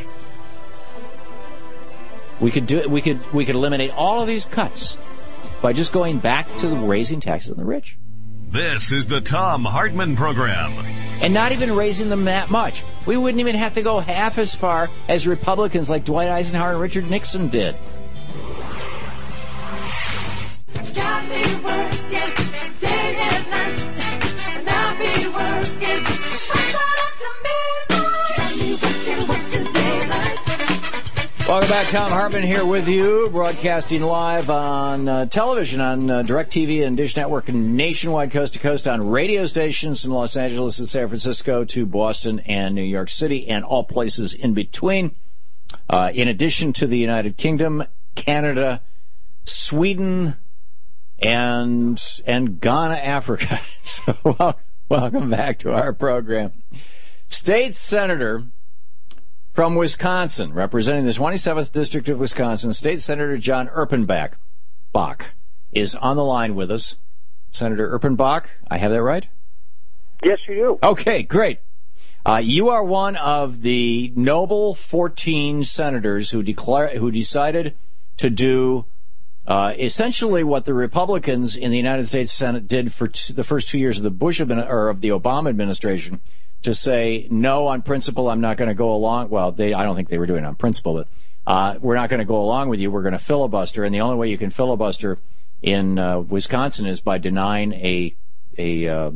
We could eliminate all of these cuts by just going back to the raising taxes on the rich. This is the Thom Hartmann Program. And not even raising them that much. We wouldn't even have to go half as far as Republicans like Dwight Eisenhower and Richard Nixon did. Got me working day and night, and I'll be working. What's up to me, boy? Got me working day and night. Welcome back. Thom Hartmann here with you, broadcasting live on television, on DirecTV and Dish Network, and nationwide, coast to coast, on radio stations from Los Angeles and San Francisco to Boston and New York City and all places in between. In addition to the United Kingdom, Canada, Sweden, and Ghana, Africa. So welcome back to our program. State Senator from Wisconsin, representing the 27th District of Wisconsin, State Senator John Erpenbach is on the line with us. Senator Erpenbach, I have that right? Yes, you do. Okay, great. You are one of the noble 14 senators who decided to do essentially what the Republicans in the United States Senate did for the first 2 years of the of the Obama administration, to say, no, on principle, I'm not going to go along. Well, I don't think they were doing it on principle, but we're not going to go along with you. We're going to filibuster, and the only way you can filibuster in Wisconsin is by denying a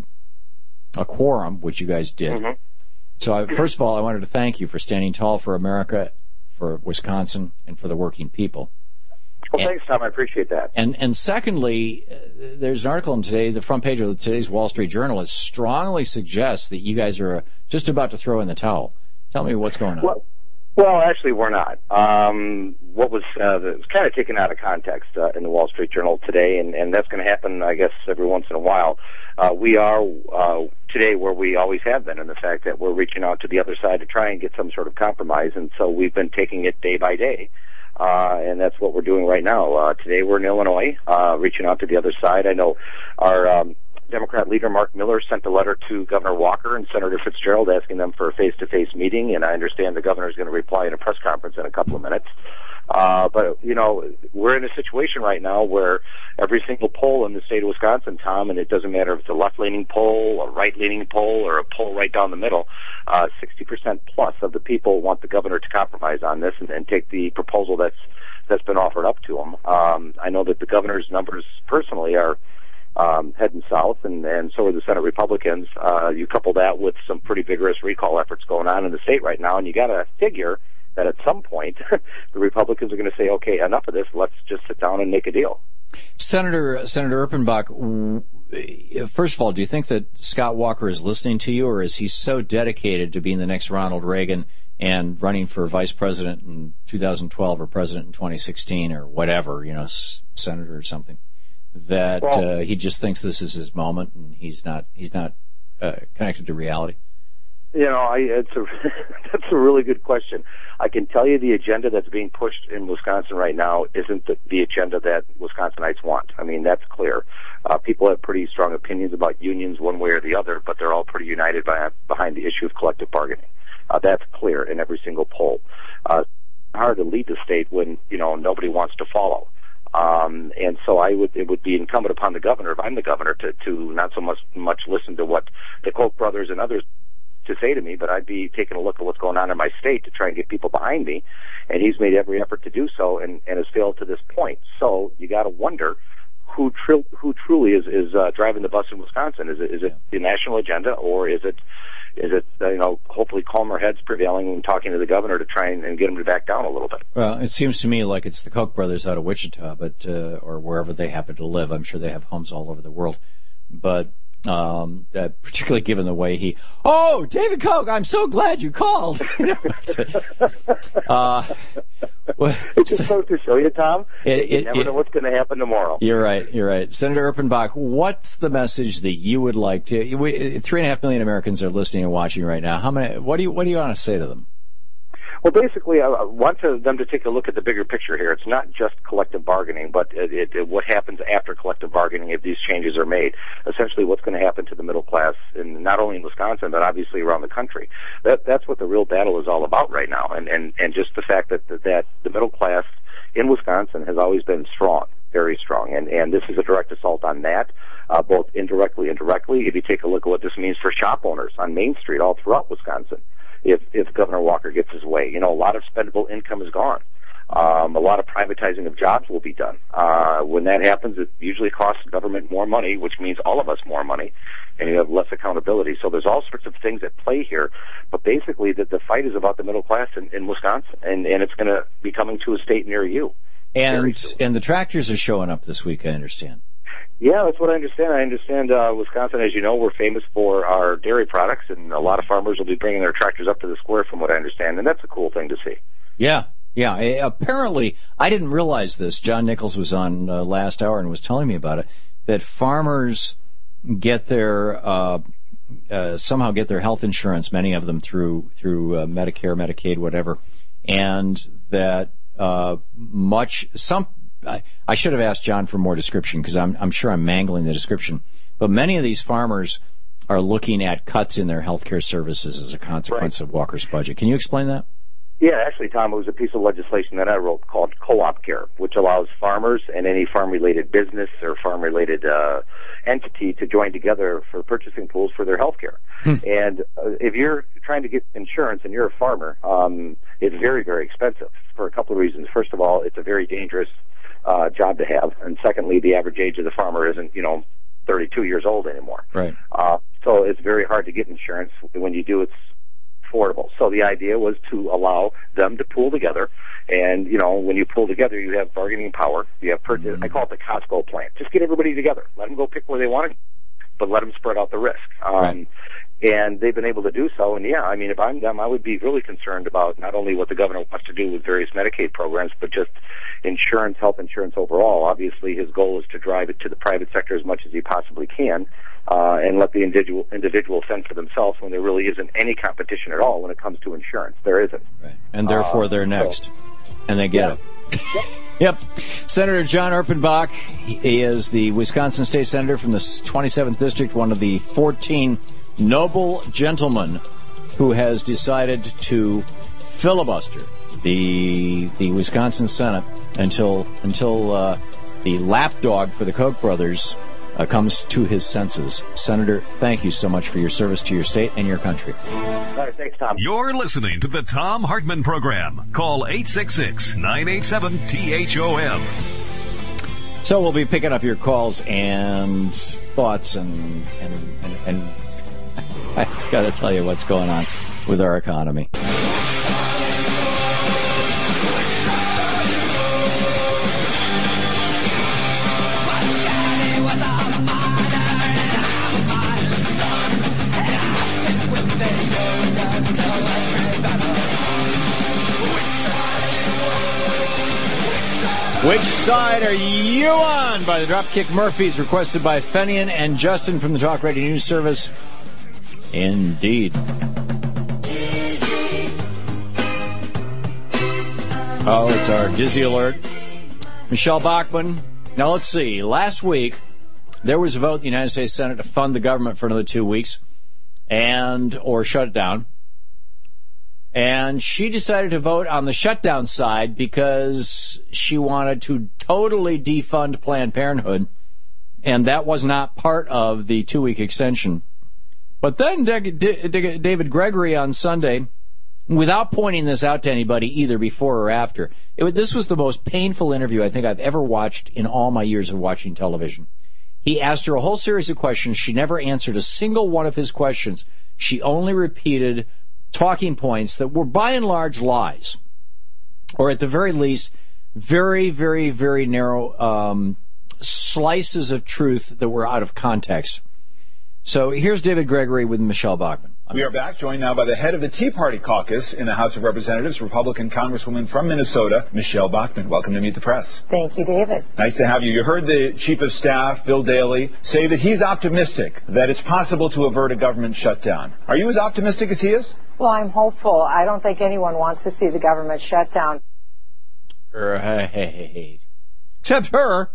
quorum, which you guys did. Mm-hmm. So, first of all, I wanted to thank you for standing tall for America, for Wisconsin, and for the working people. Well, thanks, Tom. I appreciate that. And secondly, there's an article in today, the front page of today's Wall Street Journal, that strongly suggests that you guys are just about to throw in the towel. Tell me what's going on. Well, actually, we're not. What was kind of taken out of context in the Wall Street Journal today, and that's going to happen, I guess, every once in a while. We are today where we always have been, in the fact that we're reaching out to the other side to try and get some sort of compromise, and so we've been taking it day by day. And that's what we're doing right now. Today we're in Illinois, reaching out to the other side. I know our Democrat leader, Mark Miller, sent a letter to Governor Walker and Senator Fitzgerald asking them for a face-to-face meeting, and I understand the governor is going to reply in a press conference in a couple of minutes. But, you know, we're in a situation right now where every single poll in the state of Wisconsin, Tom, and it doesn't matter if it's a left-leaning poll, a right-leaning poll, or a poll right down the middle, 60% plus of the people want the governor to compromise on this and take the proposal that's been offered up to him. I know that the governor's numbers personally are heading south, and so are the Senate Republicans. You couple that with some pretty vigorous recall efforts going on in the state right now, and you got to figure that at some point the Republicans are going to say, okay, enough of this, let's just sit down and make a deal. Senator Erpenbach, first of all, do you think that Scott Walker is listening to you, or is he so dedicated to being the next Ronald Reagan and running for vice president in 2012 or president in 2016 or whatever, you know, senator or something, that he just thinks this is his moment and he's not connected to reality? You know, that's a really good question. I can tell you the agenda that's being pushed in Wisconsin right now isn't the agenda that Wisconsinites want. I mean, that's clear. People have pretty strong opinions about unions one way or the other, but they're all pretty united behind the issue of collective bargaining. That's clear in every single poll. It's hard to lead the state when, you know, nobody wants to follow. And so it would be incumbent upon the governor, if I'm the governor, to not so much listen to what the Koch brothers and others to say to me, but I'd be taking a look at what's going on in my state to try and get people behind me. And he's made every effort to do so and has failed to this point. So you got to wonder who truly is driving the bus in Wisconsin. Is it the national agenda, or is it hopefully calmer heads prevailing when talking to the governor to try and get him to back down a little bit? Well, it seems to me like it's the Koch brothers out of Wichita, but or wherever they happen to live. I'm sure they have homes all over the world. But particularly given the way David Koch, I'm so glad you called. It's just so to show you, Tom. You never know what's going to happen tomorrow. You're right. Senator Erpenbach, what's the message that you would like to? 3.5 million Americans are listening and watching right now. What do you want to say to them? Well, basically, I want them to take a look at the bigger picture here. It's not just collective bargaining, but what happens after collective bargaining if these changes are made. Essentially, what's going to happen to the middle class, not only in Wisconsin, but obviously around the country. That's what the real battle is all about right now, and just the fact that the middle class in Wisconsin has always been strong, very strong, and this is a direct assault on that, both indirectly and directly. If you take a look at what this means for shop owners on Main Street all throughout Wisconsin, if Governor Walker gets his way. A lot of spendable income is gone. A lot of privatizing of jobs will be done. When that happens, it usually costs the government more money, which means all of us more money, and you have less accountability. So there's all sorts of things at play here. But basically, the fight is about the middle class in Wisconsin, and it's going to be coming to a state near you. And the tractors are showing up this week, I understand. Yeah, that's what I understand. I understand Wisconsin, as you know, we're famous for our dairy products, and a lot of farmers will be bringing their tractors up to the square from what I understand, and that's a cool thing to see. Yeah. Apparently, I didn't realize this. John Nichols was on last hour and was telling me about it, that farmers get their somehow get their health insurance, many of them through Medicare, Medicaid, whatever, and that I should have asked John for more description because I'm sure I'm mangling the description. But many of these farmers are looking at cuts in their health care services as a consequence of Walker's budget. Can you explain that? Yeah, actually, Tom, it was a piece of legislation that I wrote called Co-op Care, which allows farmers and any farm-related business or farm-related entity to join together for purchasing pools for their health care. And if you're trying to get insurance and you're a farmer, it's very, very expensive for a couple of reasons. First of all, it's a very dangerous job to have. And secondly, the average age of the farmer isn't, 32 years old anymore. Right. So it's very hard to get insurance. When you do, it's affordable. So the idea was to allow them to pool together, and when you pool together, you have bargaining power. You have I call it the Costco plan. Just get everybody together. Let them go pick where they want to, but let them spread out the risk. Right. And they've been able to do so. And if I'm them, I would be really concerned about not only what the governor wants to do with various Medicaid programs, but just insurance, health insurance overall. Obviously, his goal is to drive it to the private sector as much as he possibly can, and let the individual fend for themselves when there really isn't any competition at all when it comes to insurance. There isn't. Right. And therefore, they're next. And they get it. Yep. Senator John Erpenbach, he is the Wisconsin State Senator from the 27th District, one of the 14 noble gentlemen who has decided to filibuster the Wisconsin Senate until the lapdog for the Koch brothers comes to his senses. Senator, thank you so much for your service to your state and your country. All right, thanks, Tom. You're listening to the Tom Hartman Program. Call 866-987-THOM. So we'll be picking up your calls and thoughts and I got to tell you what's going on with our economy. Which side are you on? By the Dropkick Murphys, requested by Fenian and Justin from the Talk Radio News Service. Indeed. Oh, it's our Dizzy Alert. Michelle Bachmann. Now, let's see. Last week, there was a vote in the United States Senate to fund the government for another 2 weeks or shut it down. And she decided to vote on the shutdown side because she wanted to totally defund Planned Parenthood, and that was not part of the 2-week extension. But then David Gregory on Sunday, without pointing this out to anybody either before or after, this was the most painful interview I think I've ever watched in all my years of watching television. He asked her a whole series of questions. She never answered a single one of his questions. She only repeated talking points that were by and large lies, or at the very least, very, very, very narrow slices of truth that were out of context. So here's David Gregory with Michelle Bachmann. We are back, joined now by the head of the Tea Party caucus in the House of Representatives, Republican Congresswoman from Minnesota, Michelle Bachmann. Welcome to Meet the Press. Thank you, David. Nice to have you. You heard the Chief of Staff, Bill Daley, say that he's optimistic that it's possible to avert a government shutdown. Are you as optimistic as he is? Well, I'm hopeful. I don't think anyone wants to see the government shut down. Right. Except her.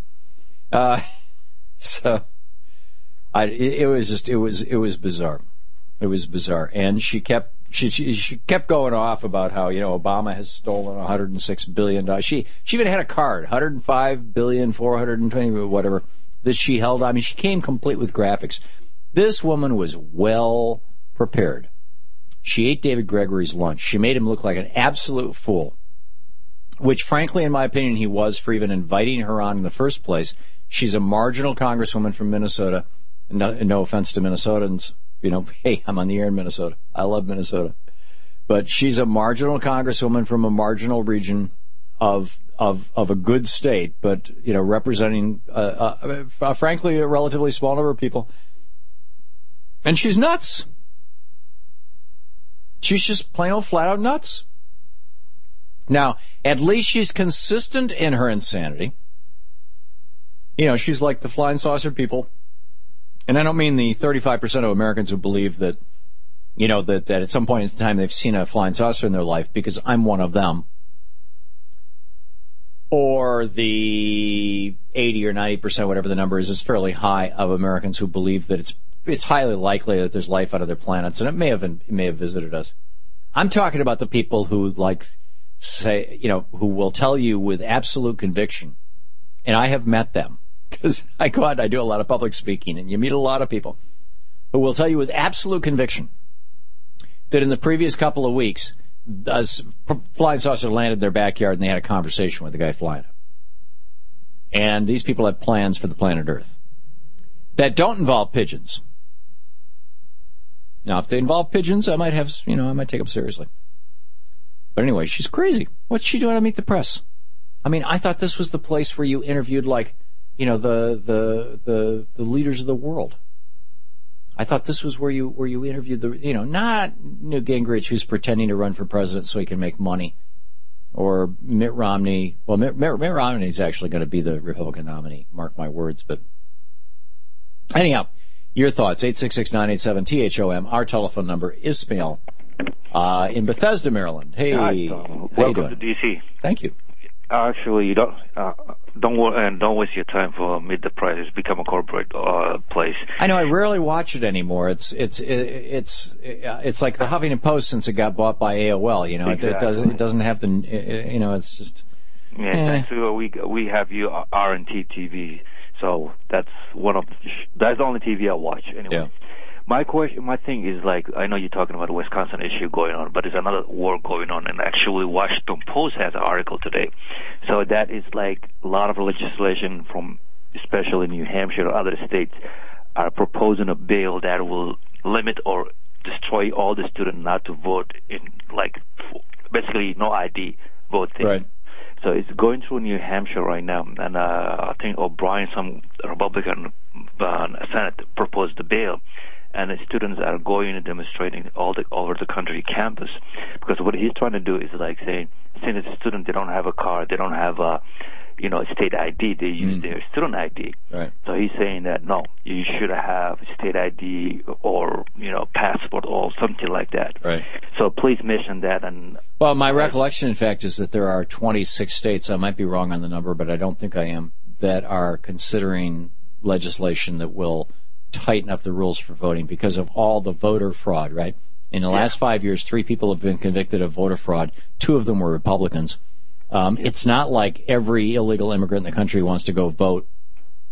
It was bizarre. It was bizarre, and she kept going off about how Obama has stolen $106 billion. She even had a card, $105 billion, $420 whatever, that she held. I mean, she came complete with graphics. This woman was well prepared. She ate David Gregory's lunch. She made him look like an absolute fool, which, frankly, in my opinion, he was for even inviting her on in the first place. She's a marginal congresswoman from Minnesota. No offense to Minnesotans. Hey, I'm on the air in Minnesota. I love Minnesota. But she's a marginal congresswoman from a marginal region of a good state, but, representing, frankly, a relatively small number of people. And she's nuts. She's just plain old flat out nuts. Now, at least she's consistent in her insanity. She's like the flying saucer people. And I don't mean the 35% of Americans who believe that, that at some point in time they've seen a flying saucer in their life, because I'm one of them. Or the 80 or 90%, whatever the number is fairly high, of Americans who believe that it's highly likely that there's life on other planets, and it may have visited us. I'm talking about the people who who will tell you with absolute conviction, and I have met them, because I go out and I do a lot of public speaking, and you meet a lot of people who will tell you with absolute conviction that in the previous couple of weeks, a flying saucer landed in their backyard and they had a conversation with the guy flying it. And these people have plans for the planet Earth that don't involve pigeons. Now, if they involve pigeons, I might take them seriously. But anyway, she's crazy. What's she doing to Meet the Press? I mean, I thought this was the place where you interviewed, the leaders of the world. I thought this was where you interviewed not Newt Gingrich, who's pretending to run for president so he can make money, or Mitt Romney. Well, Mitt Romney is actually going to be the Republican nominee. Mark my words. But anyhow, your thoughts, 866-987-THOM. Our telephone number. Ismail in Bethesda, Maryland. Hey, hi, welcome to D.C. Thank you. Actually, you don't waste your time for Meet the Press. It's become a corporate place. I know. I rarely watch it anymore. It's like the Huffington Post since it got bought by AOL. Exactly. It doesn't have the it's just. Yeah, so we have you RNT TV. So that's that's the only TV I watch anyway. Yeah. My thing is, I know you're talking about the Wisconsin issue going on, but there's another war going on, and actually Washington Post has an article today. So that is a lot of legislation from, especially New Hampshire or other states, are proposing a bill that will limit or destroy all the students not to vote in, basically no ID voting. Right. So it's going through New Hampshire right now, and I think O'Brien, some Republican Senate, proposed the bill. And the students are going and demonstrating all over the country campus, because what he's trying to do is saying, since the students, they don't have a car, they don't have a state ID, they use their student ID. Right. So he's saying that no, you should have state ID or passport or something like that. Right. So please mention that. And well, my recollection, in fact, is that there are 26 states. I might be wrong on the number, but I don't think I am, that are considering legislation that will tighten up the rules for voting because of all the voter fraud, right? In the last 5 years, 3 people have been convicted of voter fraud. 2 of them were Republicans. It's not like every illegal immigrant in the country wants to go vote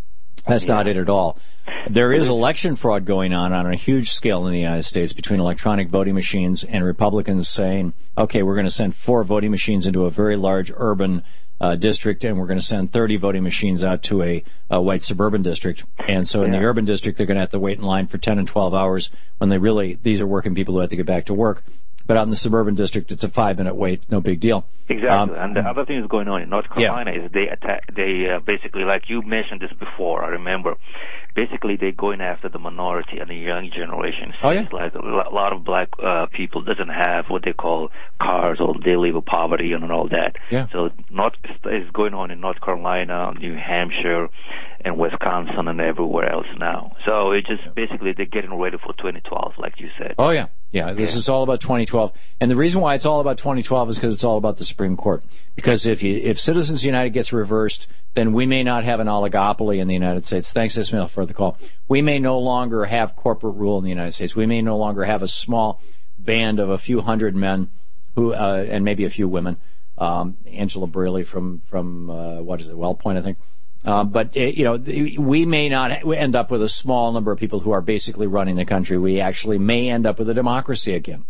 That's not it at all. There is election fraud going on a huge scale in the United States between electronic voting machines and Republicans saying, okay, we're going to send 4 voting machines into a very large urban district, and we're going to send 30 voting machines out to a white suburban district. And so in the urban district, they're going to have to wait in line for 10 and 12 hours when these are working people who have to get back to work. But out in the suburban district, it's a 5-minute wait, no big deal. Exactly. And the other thing that's going on in North Carolina is they basically, like you mentioned this before, I remember, basically they're going after the minority and the young generation. It's like a lot of black people doesn't have what they call cars, or they live in poverty and all that. Yeah. So it's going on in North Carolina, New Hampshire, and Wisconsin, and everywhere else now. So it's just basically they're getting ready for 2012, like you said. Oh, yeah. Yeah, this is all about 2012. And the reason why it's all about 2012 is because it's all about the Supreme Court. Because if Citizens United gets reversed, then we may not have an oligopoly in the United States. Thanks, Ismail, for the call. We may no longer have corporate rule in the United States. We may no longer have a small band of a few hundred men who and maybe a few women. Angela Braley from Wellpoint, I think. But we may not end up with a small number of people who are basically running the country. We actually may end up with a democracy again,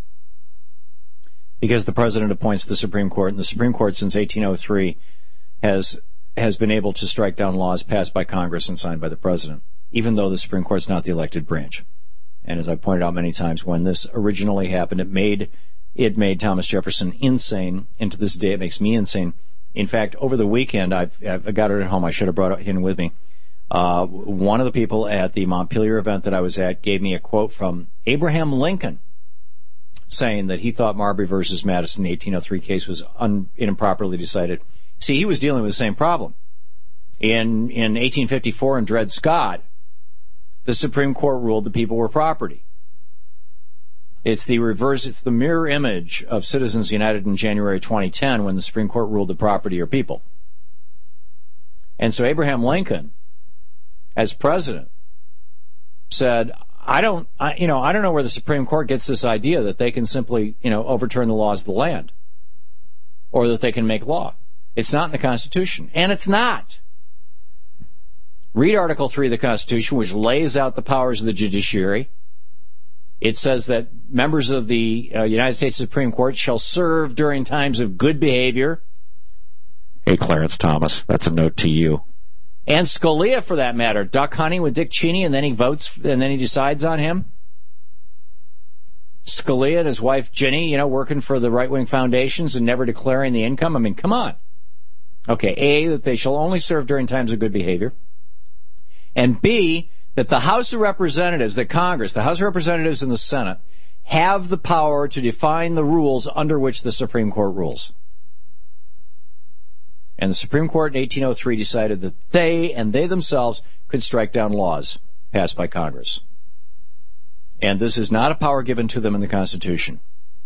because the president appoints the Supreme Court, and the Supreme Court since 1803 has been able to strike down laws passed by Congress and signed by the president, even though the Supreme Court's not the elected branch. And as I pointed out many times, when this originally happened, it made Thomas Jefferson insane, and to this day it makes me insane. In fact, over the weekend, I've got it at home. I should have brought it in with me. One of the people at the Montpelier event that I was at gave me a quote from Abraham Lincoln saying that he thought Marbury versus Madison, the 1803 case, was improperly decided. See, he was dealing with the same problem. In 1854 in Dred Scott, the Supreme Court ruled that people were property. It's the reverse. It's the mirror image of Citizens United in January 2010 when the Supreme Court ruled that property are people. And so Abraham Lincoln, as president, said, I don't know where the Supreme Court gets this idea that they can simply, overturn the laws of the land, or that they can make law. It's not in the Constitution, and it's not. Read Article 3 of the Constitution, which lays out the powers of the judiciary. It says that members of the United States Supreme Court shall serve during times of good behavior. Hey, Clarence Thomas, that's a note to you. And Scalia, for that matter, duck hunting with Dick Cheney, and then he votes, and then he decides on him. Scalia and his wife Ginny, working for the right-wing foundations and never declaring the income. I mean, come on. Okay, A, that they shall only serve during times of good behavior. And B, that the House of Representatives, the Congress, the House of Representatives and the Senate have the power to define the rules under which the Supreme Court rules. And the Supreme Court in 1803 decided that they themselves could strike down laws passed by Congress. And this is not a power given to them in the Constitution.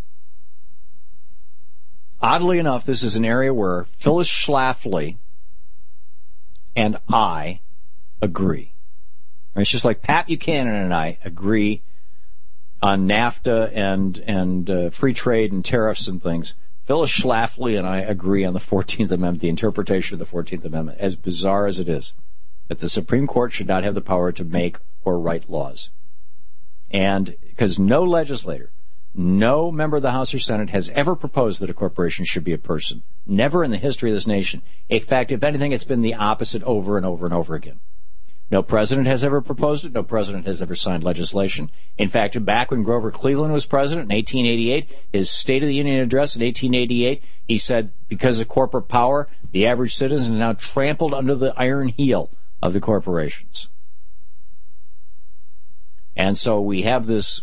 Oddly enough, this is an area where Phyllis Schlafly and I agree. It's just like Pat Buchanan and I agree on NAFTA and free trade and tariffs and things. Phyllis Schlafly and I agree on the 14th Amendment, the interpretation of the 14th Amendment, as bizarre as it is, that the Supreme Court should not have the power to make or write laws. And because no legislator, no member of the House or Senate has ever proposed that a corporation should be a person. Never in the history of this nation. In fact, if anything, it's been the opposite over and over and over again. No president has ever proposed it. No president has ever signed legislation. In fact, back when Grover Cleveland was president in 1888, his State of the Union address in 1888, he said, because of corporate power, the average citizen is now trampled under the iron heel of the corporations. And so we have this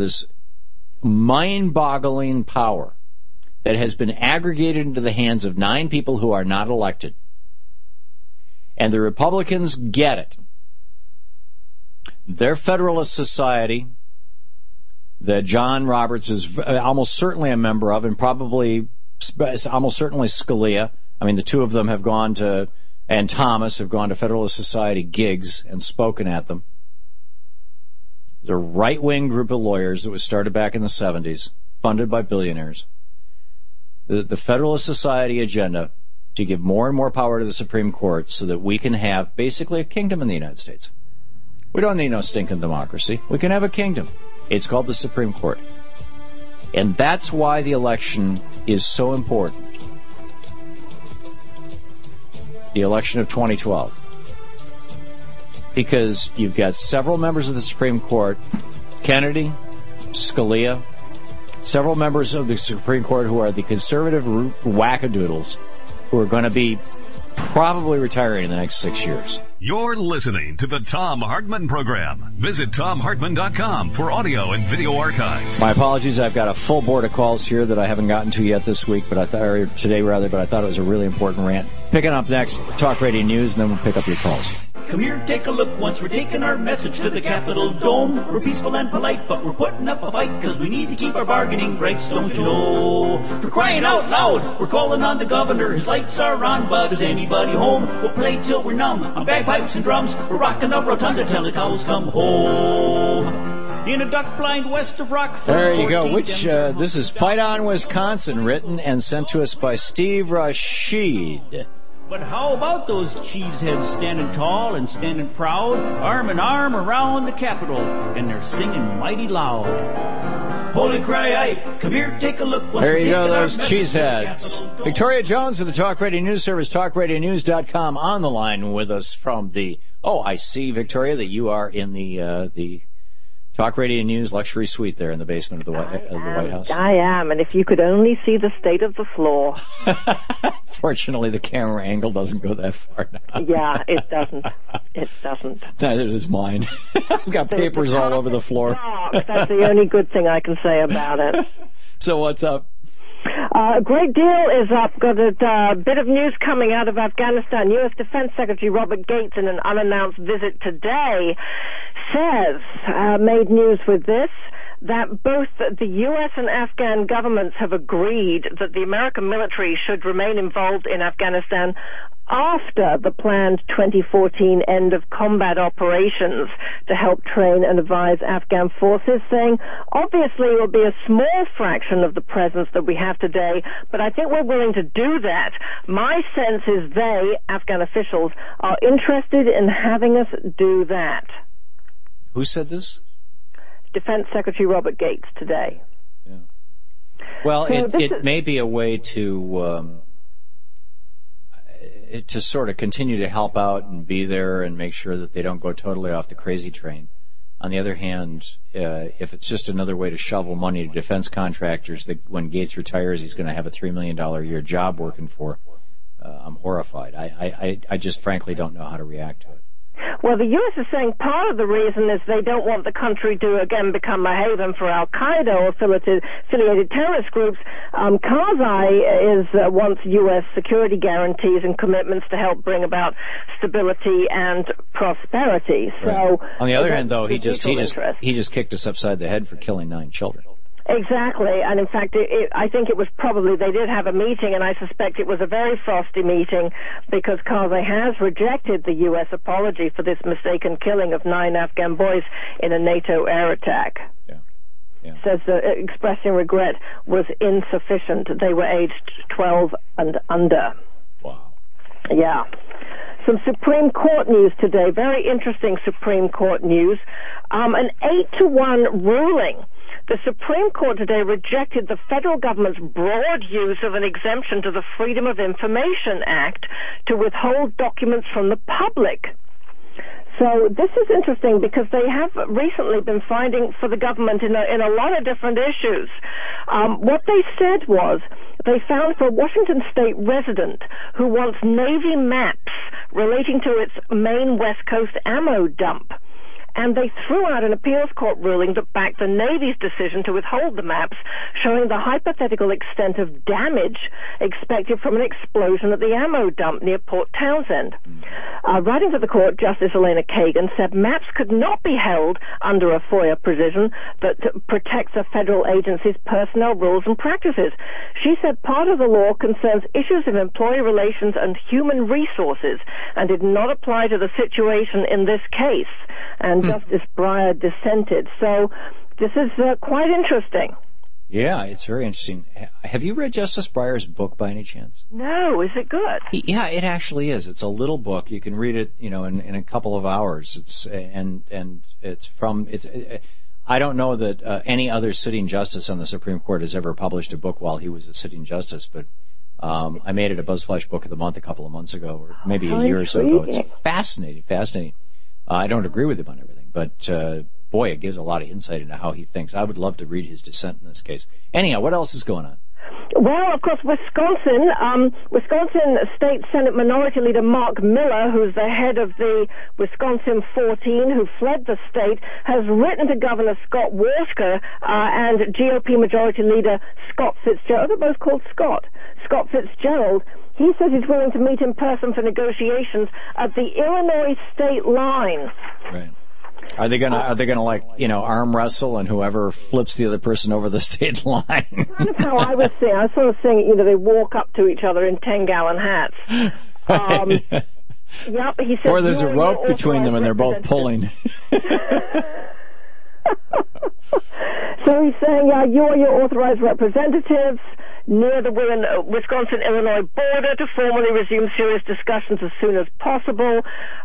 mind-boggling power that has been aggregated into the hands of 9 people who are not elected. And the Republicans get it. Their Federalist Society, that John Roberts is almost certainly a member of, and probably almost certainly Scalia. I mean, the two of them have gone to, and Thomas have gone to Federalist Society gigs and spoken at them. The right-wing group of lawyers that was started back in the 70s, funded by billionaires. The Federalist Society agenda to give more and more power to the Supreme Court so that we can have basically a kingdom in the United States. We don't need no stinking democracy. We can have a kingdom. It's called the Supreme Court. And that's why the election is so important. The election of 2012. Because you've got several members of the Supreme Court, Kennedy, Scalia, several members of the Supreme Court who are the conservative wackadoodles who are going to be probably retiring in the next 6 years. You're listening to the Thom Hartmann Program. Visit ThomHartmann.com for audio and video archives. My apologies, I've got a full board of calls here that I haven't gotten to yet this week, or today rather, but I thought it was a really important rant. Picking up next, Talk Radio News, and then we'll pick up your calls. Come here, take a look once we're taking our message to the Capitol Dome. We're peaceful and polite, but we're putting up a fight because we need to keep our bargaining rights, don't you know? For crying out loud, we're calling on the governor. His lights are on, but is anybody home? We'll play till we're numb on bagpipes and drums. We're rocking the rotunda till the cows come home. In a duck-blind west of Rockford. There you go. This is Fight On, Wisconsin, written and sent to us by Steve Rashid. But how about those cheeseheads standing tall and standing proud, arm in arm around the Capitol, and they're singing mighty loud. Holy cry, come here, take a look. There you go, those cheeseheads. Victoria Jones of the Talk Radio News Service, TalkRadioNews.com, on the line with us from the... Oh, I see, Victoria, that you are in the Talk Radio News luxury suite there in the basement of the White House. I am, and if you could only see the state of the floor. Fortunately, the camera angle doesn't go that far now. Yeah, it doesn't. It doesn't. Neither does mine. I've got papers all over the floor. That's the only good thing I can say about it. So what's up? A great deal is up. Got a bit of news coming out of Afghanistan. U.S. Defense Secretary Robert Gates, in an unannounced visit today, made news with this, that both the U.S. and Afghan governments have agreed that the American military should remain involved in Afghanistan after the planned 2014 end of combat operations to help train and advise Afghan forces, saying, obviously it will be a small fraction of the presence that we have today, but I think we're willing to do that. My sense is they, Afghan officials, are interested in having us do that. Who said this? Defense Secretary Robert Gates today. Yeah. Well, so it may be a way to sort of continue to help out and be there and make sure that they don't go totally off the crazy train. On the other hand, if it's just another way to shovel money to defense contractors that when Gates retires he's going to have a $3 million a year job working for, I'm horrified. I just frankly don't know how to react to it. Well, the U.S. is saying part of the reason is they don't want the country to, again, become a haven for al-Qaeda or affiliated terrorist groups. Karzai wants U.S. security guarantees and commitments to help bring about stability and prosperity. So, on the other hand, though, he just kicked us upside the head for killing 9 children. Exactly, and in fact, I think it was probably, they did have a meeting, and I suspect it was a very frosty meeting, because Karzai has rejected the U.S. apology for this mistaken killing of 9 Afghan boys in a NATO air attack. Yeah. Says expressing regret was insufficient. They were aged 12 and under. Wow. Yeah. Some Supreme Court news today, very interesting Supreme Court news. An 8-1 ruling. The Supreme Court today rejected the federal government's broad use of an exemption to the Freedom of Information Act to withhold documents from the public. So this is interesting because they have recently been finding for the government in a lot of different issues. What they said was they found for a Washington State resident who wants Navy maps relating to its Maine West Coast ammo dump. And they threw out an appeals court ruling that backed the Navy's decision to withhold the maps, showing the hypothetical extent of damage expected from an explosion at the ammo dump near Port Townsend. Writing to the court, Justice Elena Kagan said maps could not be held under a FOIA provision that protects a federal agency's personnel rules and practices. She said part of the law concerns issues of employee relations and human resources and did not apply to the situation in this case. And Justice Breyer dissented. So this is quite interesting. Yeah, it's very interesting. Have you read Justice Breyer's book by any chance? No, is it good? Yeah, it actually is. It's a little book. You can read it, in a couple of hours. I don't know that any other sitting justice on the Supreme Court has ever published a book while he was a sitting justice, but I made it a BuzzFlash Book of the Month a couple of months ago, or maybe a year or so ago. It's fascinating. I don't agree with him on everything, but boy, it gives a lot of insight into how he thinks. I would love to read his dissent in this case. Anyhow, what else is going on? Well, of course, Wisconsin State Senate Minority Leader Mark Miller, who's the head of the Wisconsin 14, who fled the state, has written to Governor Scott Walker and GOP Majority Leader Scott Fitzgerald. They're both called Scott Fitzgerald. He says he's willing to meet in person for negotiations at the Illinois state line. Right. Are they gonna arm wrestle, and whoever flips the other person over the state line? Kind of how I was seeing. I was sort of saying, they walk up to each other in 10-gallon hats. Yep. He said, or there's a rope between them, and they're both pulling. So he's saying, you are your authorized representatives near the Wisconsin-Illinois border to formally resume serious discussions as soon as possible.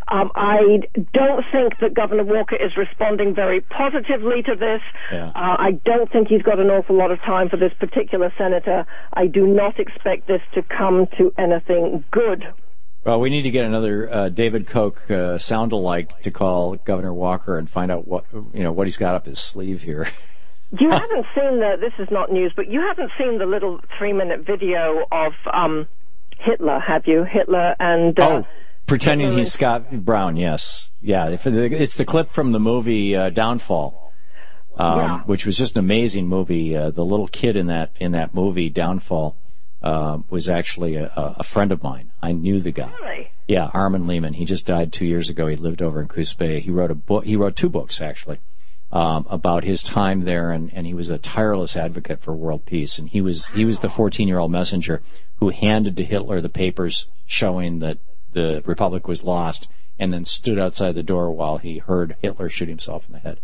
I don't think that Governor Walker is responding very positively to this. Yeah. I don't think he's got an awful lot of time for this particular senator. I do not expect this to come to anything good. Well, we need to get another David Koch sound-alike to call Governor Walker and find out what he's got up his sleeve here. You haven't seen this is not news, but you haven't seen the little 3-minute video of Hitler, have you? Hitler and... pretending he's Scott Brown, yes. Yeah, it's the clip from the movie Downfall, which was just an amazing movie. The little kid in that movie, Downfall, was actually a friend of mine. I knew the guy. Really? Yeah, Armin Lehman. He just died 2 years ago. He lived over in Coos Bay. He wrote a book. He wrote 2 books, actually. About his time there, and he was a tireless advocate for world peace. And he was the 14-year-old messenger who handed to Hitler the papers showing that the Republic was lost, and then stood outside the door while he heard Hitler shoot himself in the head.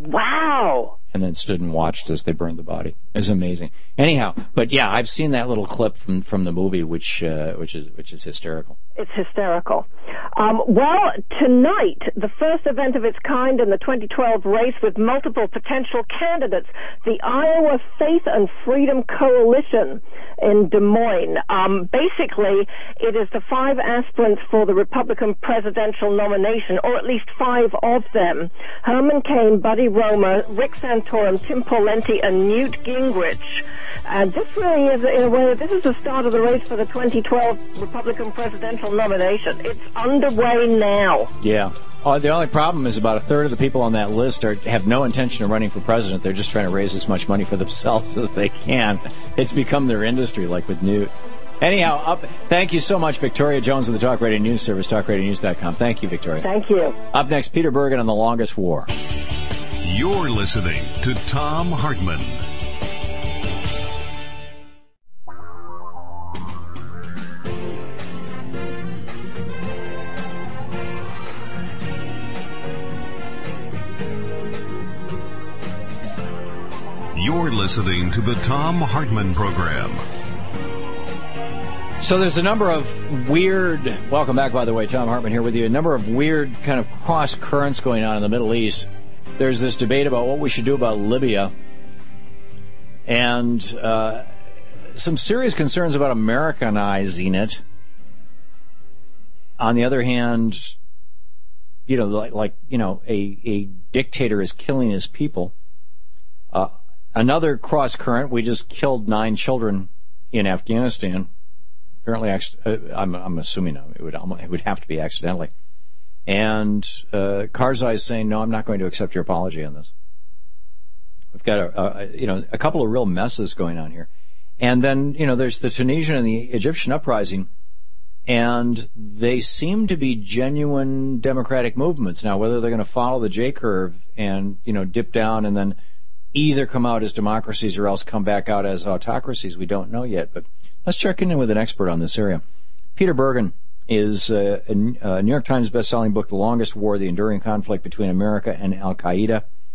Wow! And then stood and watched as they burned the body. It was amazing. Anyhow, but yeah, I've seen that little clip from the movie, which is hysterical. It's hysterical. Well, tonight, the first event of its kind in the 2012 race with multiple potential candidates, the Iowa Faith and Freedom Coalition in Des Moines. Basically, it is the 5 aspirants for the Republican presidential nomination, or at least 5 of them. Herman Cain, Buddy Roemer, Rick Santorum, Tim Pawlenty, and Newt Gingrich. And this really is, in a way, this is the start of the race for the 2012 Republican presidential nomination. It's underway now. Yeah. The only problem is about a third of the people on that list have no intention of running for president. They're just trying to raise as much money for themselves as they can. It's become their industry, like with Newt. Anyhow, thank you so much, Victoria Jones of the Talk Radio News Service, talkradionews.com. Thank you, Victoria. Thank you. Up next, Peter Bergen on The Longest War. You're listening to Thom Hartmann. You're listening to the Thom Hartmann Program. So there's a number of weird... Welcome back, by the way. Thom Hartmann here with you. A number of weird kind of cross currents going on in the Middle East. There's this debate about what we should do about Libya. And some serious concerns about Americanizing it. On the other hand, a dictator is killing his people. Another cross current, we just killed 9 children in Afghanistan. Apparently, I'm assuming it would have to be accidentally. And Karzai is saying, no, I'm not going to accept your apology on this. We've got a couple of real messes going on here. And then, there's the Tunisian and the Egyptian uprising, and they seem to be genuine democratic movements. Now, whether they're going to follow the J curve and, dip down and then either come out as democracies or else come back out as autocracies, we don't know yet. But let's check in with an expert on this area. Peter Bergen is a New York Times best-selling book, The Longest War, The Enduring Conflict Between America and Al-Qaeda.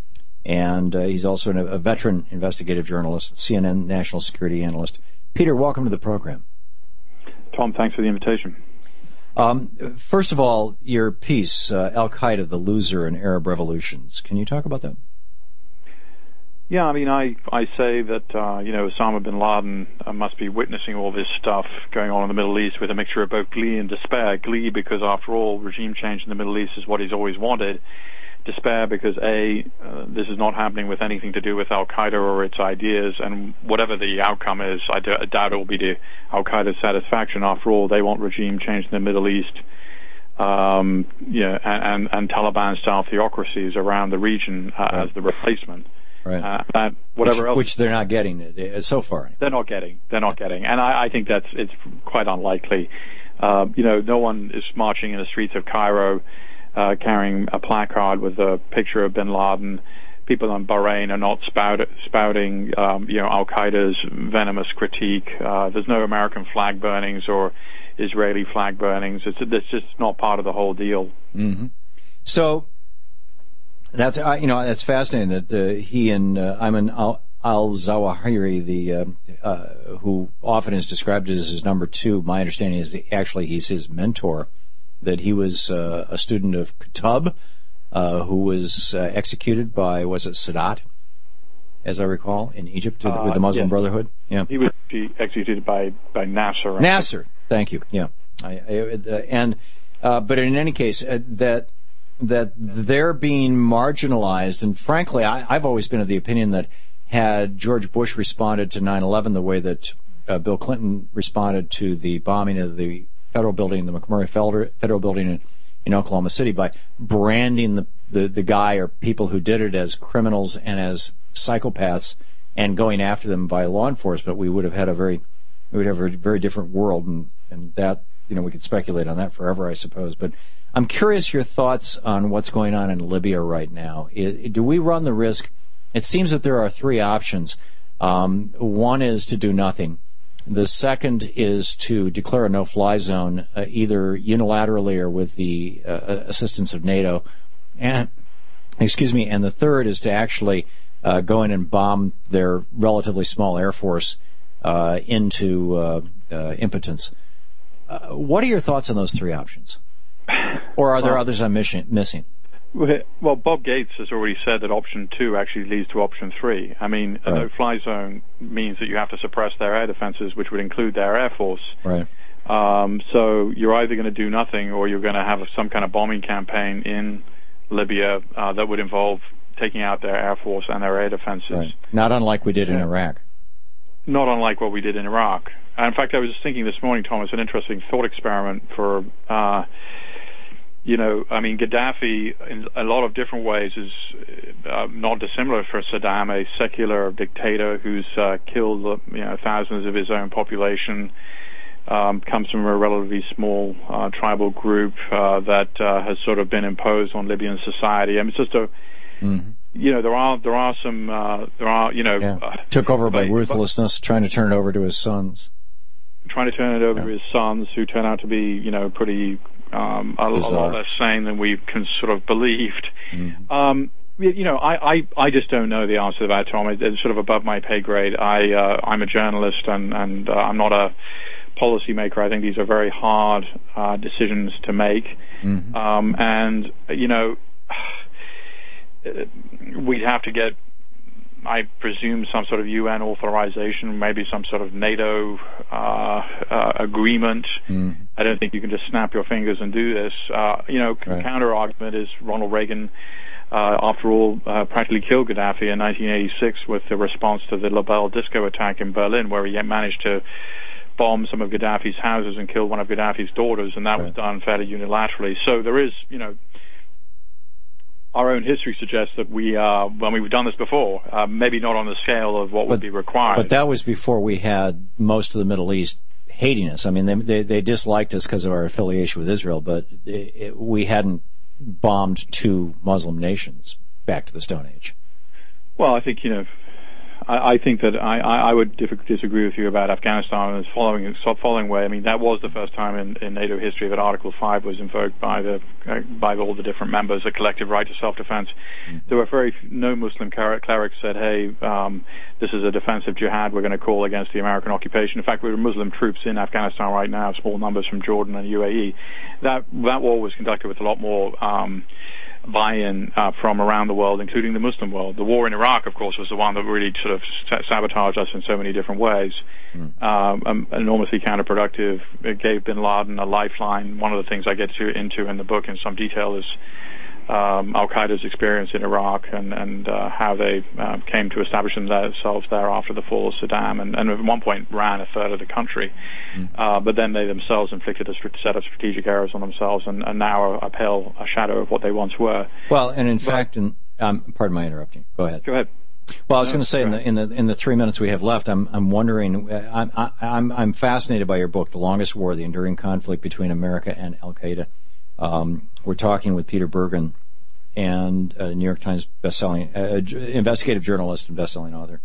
and he's also a veteran investigative journalist, CNN national security analyst. Peter, welcome to the program. Tom, thanks for the invitation. First of all, your piece, Al-Qaeda, the Loser in Arab Revolutions. Can you talk about that? Yeah, I mean, I say that, Osama bin Laden must be witnessing all this stuff going on in the Middle East with a mixture of both glee and despair. Glee because, after all, regime change in the Middle East is what he's always wanted. Despair because, this is not happening with anything to do with Al-Qaeda or its ideas, and whatever the outcome is, I doubt it will be to Al-Qaeda's satisfaction. After all, they want regime change in the Middle East, and Taliban-style theocracies around the region as the replacement. Right. Which they're not getting so far. They're not getting, and I think it's quite unlikely. No one is marching in the streets of Cairo carrying a placard with a picture of bin Laden. People in Bahrain are not spouting, Al-Qaeda's venomous critique. There's no American flag burnings or Israeli flag burnings. It's just not part of the whole deal. Mm-hmm. So that's that's fascinating that he and Ayman al-Zawahiri, who often is described as his number two. My understanding is that actually he's his mentor. That he was a student of Qutb, who was executed by, was it Sadat, as I recall, in Egypt with the Muslim Brotherhood? Yeah. He was executed by Nasser. Nasser, thank you. Yeah. But in any case, that they're being marginalized, and frankly, I've always been of the opinion that had George Bush responded to 9/11 the way that Bill Clinton responded to the bombing of the Federal Building, the McMurray Federal Building in Oklahoma City, by branding the guy or people who did it as criminals and as psychopaths and going after them by law enforcement, we would have had a very different world, and that we could speculate on that forever, I suppose. But I'm curious your thoughts on what's going on in Libya right now. Do we run the risk? It seems that there are three options. One is to do nothing. The second is to declare a no-fly zone, either unilaterally or with the assistance of NATO. And the third is to actually go in and bomb their relatively small air force into impotence. What are your thoughts on those three options? Or are there others I'm missing? Well, Bob Gates has already said that option 2 actually leads to option 3. I mean, a no-fly zone means that you have to suppress their air defenses, which would include their air force. Right. So you're either going to do nothing or you're going to have some kind of bombing campaign in Libya that would involve taking out their air force and their air defenses. Right. Not unlike we did in Iraq. Not unlike what we did in Iraq. In fact, I was just thinking this morning, Tom, it's an interesting thought experiment for... Gaddafi, in a lot of different ways, is not dissimilar for Saddam, a secular dictator who's killed thousands of his own population, comes from a relatively small tribal group that has sort of been imposed on Libyan society. I mean, it's just a... took over by ruthlessness, trying to turn it over to his sons. Trying to turn it over to his sons, who turn out to be, pretty... a lot less sane than we can sort of believed. Mm-hmm. I just don't know the answer to that, Tom. It's sort of above my pay grade. I'm a journalist and I'm not a policymaker. I think these are very hard decisions to make. Mm-hmm. We'd have to get, I presume, some sort of UN authorization, maybe some sort of NATO agreement. Mm. I don't think you can just snap your fingers and do this. Counter argument is Ronald Reagan, after all, practically killed Gaddafi in 1986 with the response to the La Belle disco attack in Berlin, where he managed to bomb some of Gaddafi's houses and kill one of Gaddafi's daughters, and that was done fairly unilaterally. So there is, our own history suggests that we've done this before, maybe not on the scale of what would be required. But that was before we had most of the Middle East hating us. I mean, they disliked us because of our affiliation with Israel, but we hadn't bombed two Muslim nations back to the Stone Age. Well, I think, I think that I would disagree with you about Afghanistan in its following way. I mean, that was the first time in NATO history that Article 5 was invoked by all the different members, a collective right to self-defense. There were no Muslim clerics said, hey, this is a defensive jihad we're going to call against the American occupation. In fact, there are Muslim troops in Afghanistan right now, small numbers from Jordan and UAE. That war was conducted with a lot more buy-in from around the world, including the Muslim world. The war in Iraq, of course, was the one that really sort of sabotaged us in so many different ways. Enormously counterproductive. It gave bin Laden a lifeline. One of the things I get into in the book in some detail is Al-Qaeda's experience in Iraq and how they came to establish themselves there after the fall of Saddam, and at one point ran a third of the country. But then they themselves inflicted a set of strategic errors on themselves and now are a pale shadow of what they once were. Well, and in fact, pardon my interrupting. Go ahead. Go ahead. Well, I was going to say in the 3 minutes we have left, I'm wondering. I'm fascinated by your book, The Longest War: The Enduring Conflict Between America and Al Qaeda. We're talking with Peter Bergen, and New York Times bestselling investigative journalist and bestselling author.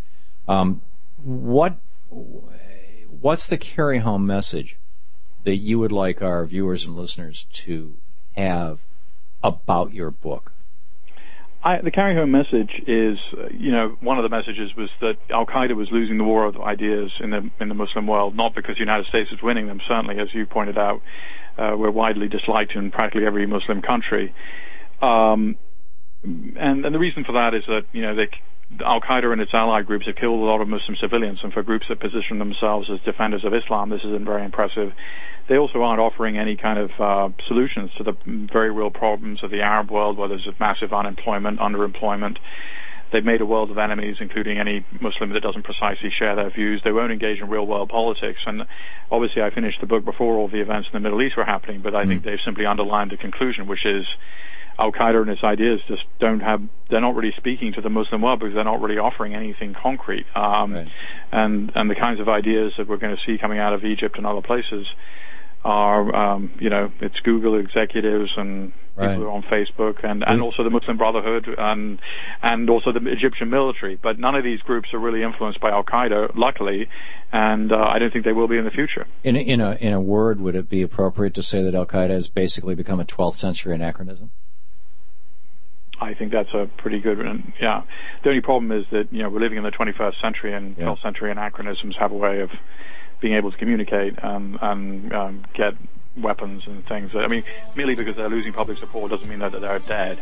What's the carry-home message that you would like our viewers and listeners to have about your book? The carry-home message is, one of the messages was that Al-Qaeda was losing the war of ideas in the Muslim world, not because the United States was winning them. Certainly, as you pointed out, we're widely disliked in practically every Muslim country. And the reason for that is that, Al-Qaeda and its allied groups have killed a lot of Muslim civilians, and for groups that position themselves as defenders of Islam, this isn't very impressive. They also aren't offering any kind of solutions to the very real problems of the Arab world, where there's massive unemployment, underemployment. They've made a world of enemies, including any Muslim that doesn't precisely share their views. They won't engage in real-world politics. And obviously I finished the book before all the events in the Middle East were happening, but I think they've simply underlined the conclusion, which is Al-Qaeda and its ideas just they're not really speaking to the Muslim world because they're not really offering anything concrete. And the kinds of ideas that we're going to see coming out of Egypt and other places are, it's Google executives and people who are on Facebook and also the Muslim Brotherhood and also the Egyptian military. But none of these groups are really influenced by Al-Qaeda, luckily, and I don't think they will be in the future. In a word, would it be appropriate to say that Al-Qaeda has basically become a 12th century anachronism? I think that's a pretty good one. Yeah. The only problem is that, we're living in the 21st century and 12th century anachronisms have a way of being able to communicate and get weapons and things. I mean, merely because they're losing public support doesn't mean that they're dead.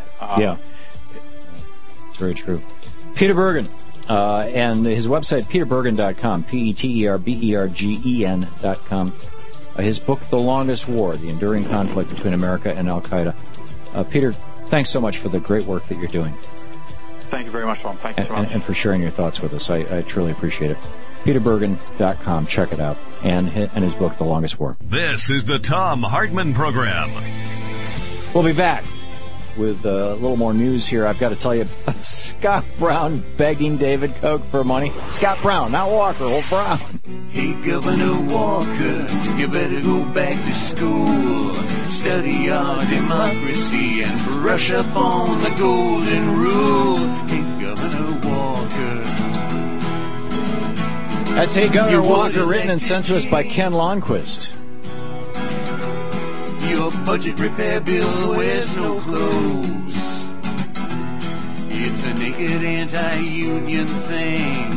It's very true. Peter Bergen, and his website, peterbergen.com, peterbergen.com. His book, The Longest War, The Enduring Conflict Between America and Al-Qaeda. Peter, thanks so much for the great work that you're doing. Thank you very much, Tom. Thank you so much. And for sharing your thoughts with us. I truly appreciate it. peterbergen.com. Check it out. And his book, The Longest War. This is the Thom Hartmann Program. We'll be back with a little more news here. I've got to tell you about Scott Brown begging David Koch for money. Scott Brown, not Walker, old Brown. Hey, Governor Walker, you better go back to school. Study our democracy and brush up on the golden rule. Hey, Governor Walker. That's Hey, Governor Walker, written and sent to us by Ken Lonnquist. Your budget repair bill wears no clothes. It's a naked anti-union thing.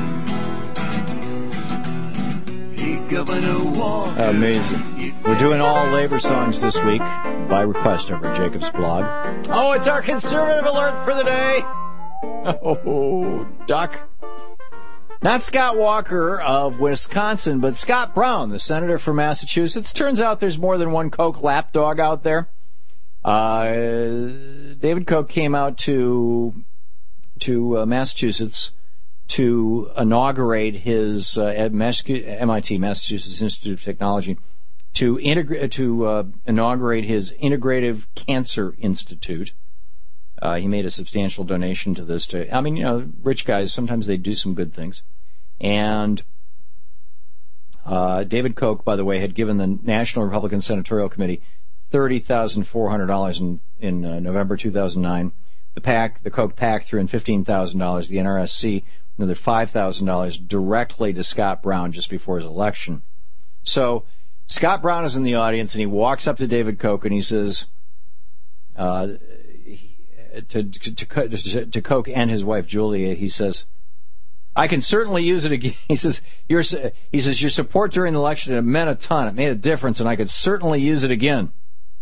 Hey, Governor Walker. Amazing. We're doing all labor songs this week by request over at Jacob's blog. Oh, it's our conservative alert for the day. Oh, Duck. Not Scott Walker of Wisconsin, but Scott Brown, the senator from Massachusetts. Turns out there's more than one Koch lapdog out there. David Koch came out to Massachusetts to inaugurate his MIT, Massachusetts Institute of Technology, to inaugurate his Integrative Cancer Institute. He made a substantial donation to this. Rich guys, sometimes they do some good things. And David Koch, by the way, had given the National Republican Senatorial Committee $30,400 in November 2009. The Koch PAC threw in $15,000. The NRSC another $5,000 directly to Scott Brown just before his election. So Scott Brown is in the audience, and he walks up to David Koch and he says, to Koch and his wife Julia, he says, I can certainly use it again. He says, your support during the election, it meant a ton. It made a difference, and I could certainly use it again.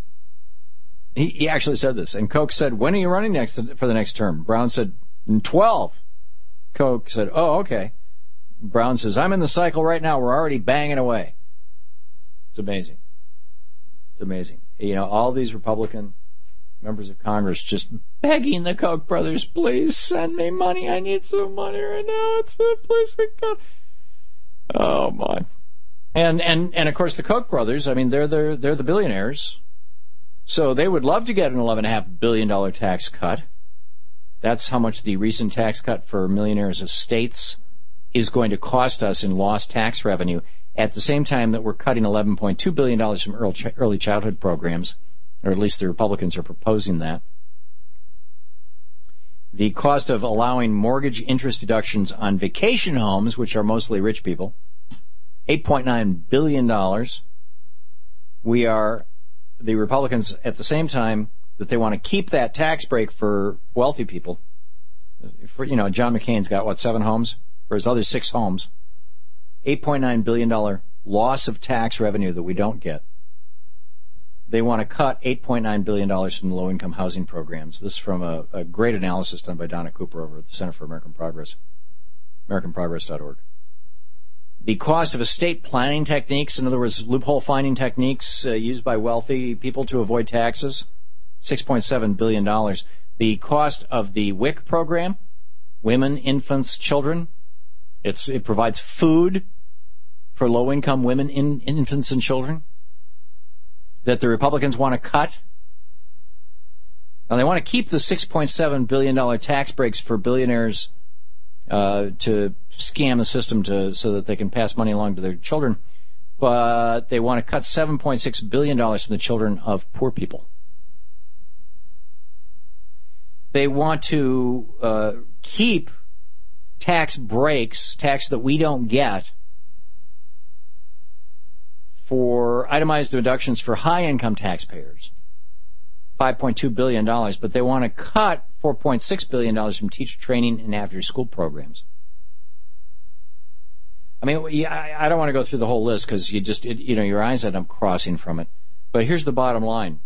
He actually said this. And Koch said, when are you running for the next term? Brown said, 12. Koch said, oh, okay. Brown says, I'm in the cycle right now. We're already banging away. It's amazing. It's amazing. You know, all these Republican members of Congress just begging the Koch brothers, please send me money. I need some money right now. It's the place we got. Oh, my. And of course, the Koch brothers, I mean, they're the billionaires. So they would love to get an $11.5 billion tax cut. That's how much the recent tax cut for millionaires' estates is going to cost us in lost tax revenue, at the same time that we're cutting $11.2 billion from early childhood programs, or at least the Republicans are proposing that. The cost of allowing mortgage interest deductions on vacation homes, which are mostly rich people, $8.9 billion. The Republicans, at the same time that they want to keep that tax break for wealthy people, John McCain's got, 7 homes? For his other 6 homes, $8.9 billion loss of tax revenue that we don't get. They want to cut $8.9 billion from the low-income housing programs. This is from a great analysis done by Donna Cooper over at the Center for American Progress, AmericanProgress.org. The cost of estate planning techniques, in other words, loophole-finding techniques used by wealthy people to avoid taxes, $6.7 billion. The cost of the WIC program, Women, Infants, Children, it provides food for low-income women, infants, and children that the Republicans want to cut. Now, they want to keep the $6.7 billion tax breaks for billionaires to scam the system so that they can pass money along to their children, but they want to cut $7.6 billion from the children of poor people. They want to keep tax breaks, tax that we don't get, for itemized deductions for high-income taxpayers, $5.2 billion, but they want to cut $4.6 billion from teacher training and after-school programs. I mean, I don't want to go through the whole list because your eyes end up crossing from it. But here's the bottom line.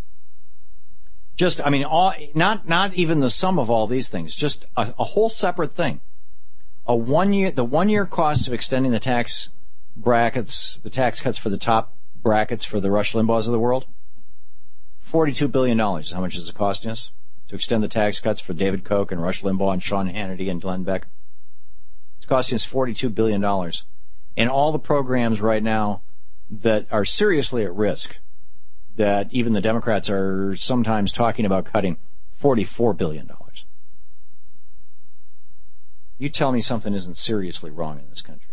Not even the sum of all these things, just a whole separate thing. The 1 year cost of extending the tax brackets, the tax cuts for the top brackets for the Rush Limbaughs of the world, $42 billion is how much is it costing us to extend the tax cuts for David Koch and Rush Limbaugh and Sean Hannity and Glenn Beck. It's costing us $42 billion. And all the programs right now that are seriously at risk, that even the Democrats are sometimes talking about cutting, $44 billion. You tell me something isn't seriously wrong in this country.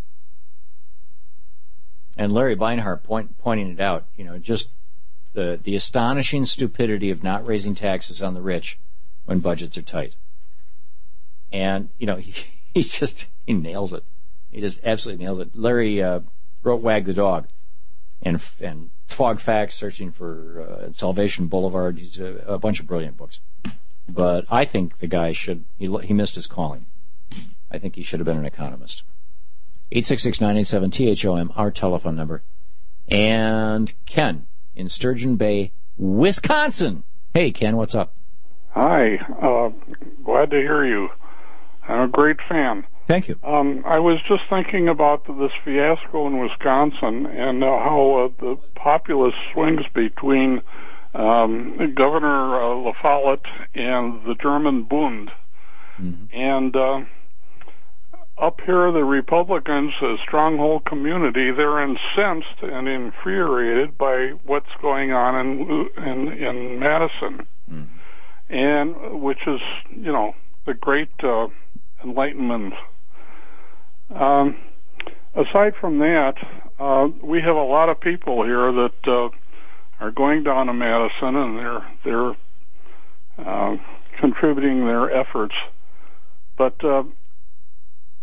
And Larry Beinhart pointing it out, just the astonishing stupidity of not raising taxes on the rich when budgets are tight. And, he nails it. He just absolutely nails it. Larry wrote Wag the Dog and Fog Facts, Searching for Salvation Boulevard. He's a bunch of brilliant books. But I think the guy he missed his calling. I think he should have been an economist. 866-987-THOM, our telephone number. And Ken in Sturgeon Bay, Wisconsin. Hey, Ken, what's up? Hi. Glad to hear you. I'm a great fan. Thank you. I was just thinking about this fiasco in Wisconsin and how the populace swings between Governor La Follette and the German Bund. Mm-hmm. And up here, the Republicans, a stronghold community, they're incensed and infuriated by what's going on in Madison, and which is, the great Enlightenment. Aside from that, we have a lot of people here that are going down to Madison, and they're contributing their efforts, but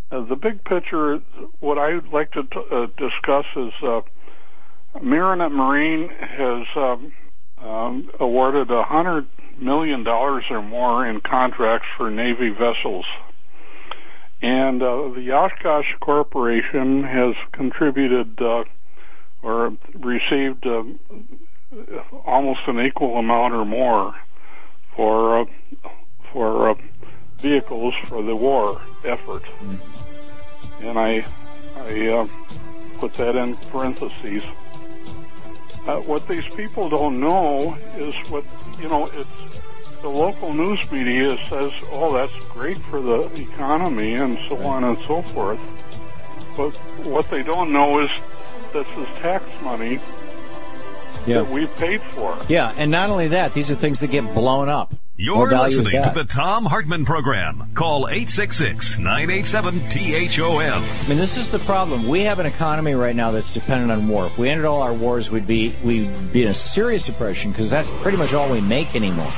the big picture, what I'd like to discuss is Marinette Marine has awarded $100 million or more in contracts for Navy vessels. And the Oshkosh Corporation has contributed or received almost an equal amount or more for vehicles for the war effort. And I put that in parentheses. What these people don't know is it's the local news media says, oh, that's great for the economy and so on and so forth. But what they don't know is this is tax money that we paid for. Yeah, and not only that, these are things that get blown up. You're listening to the Tom Hartman Program. Call 866-987-THOM. I mean, this is the problem. We have an economy right now that's dependent on war. If we ended all our wars, we'd be in a serious depression because that's pretty much all we make anymore.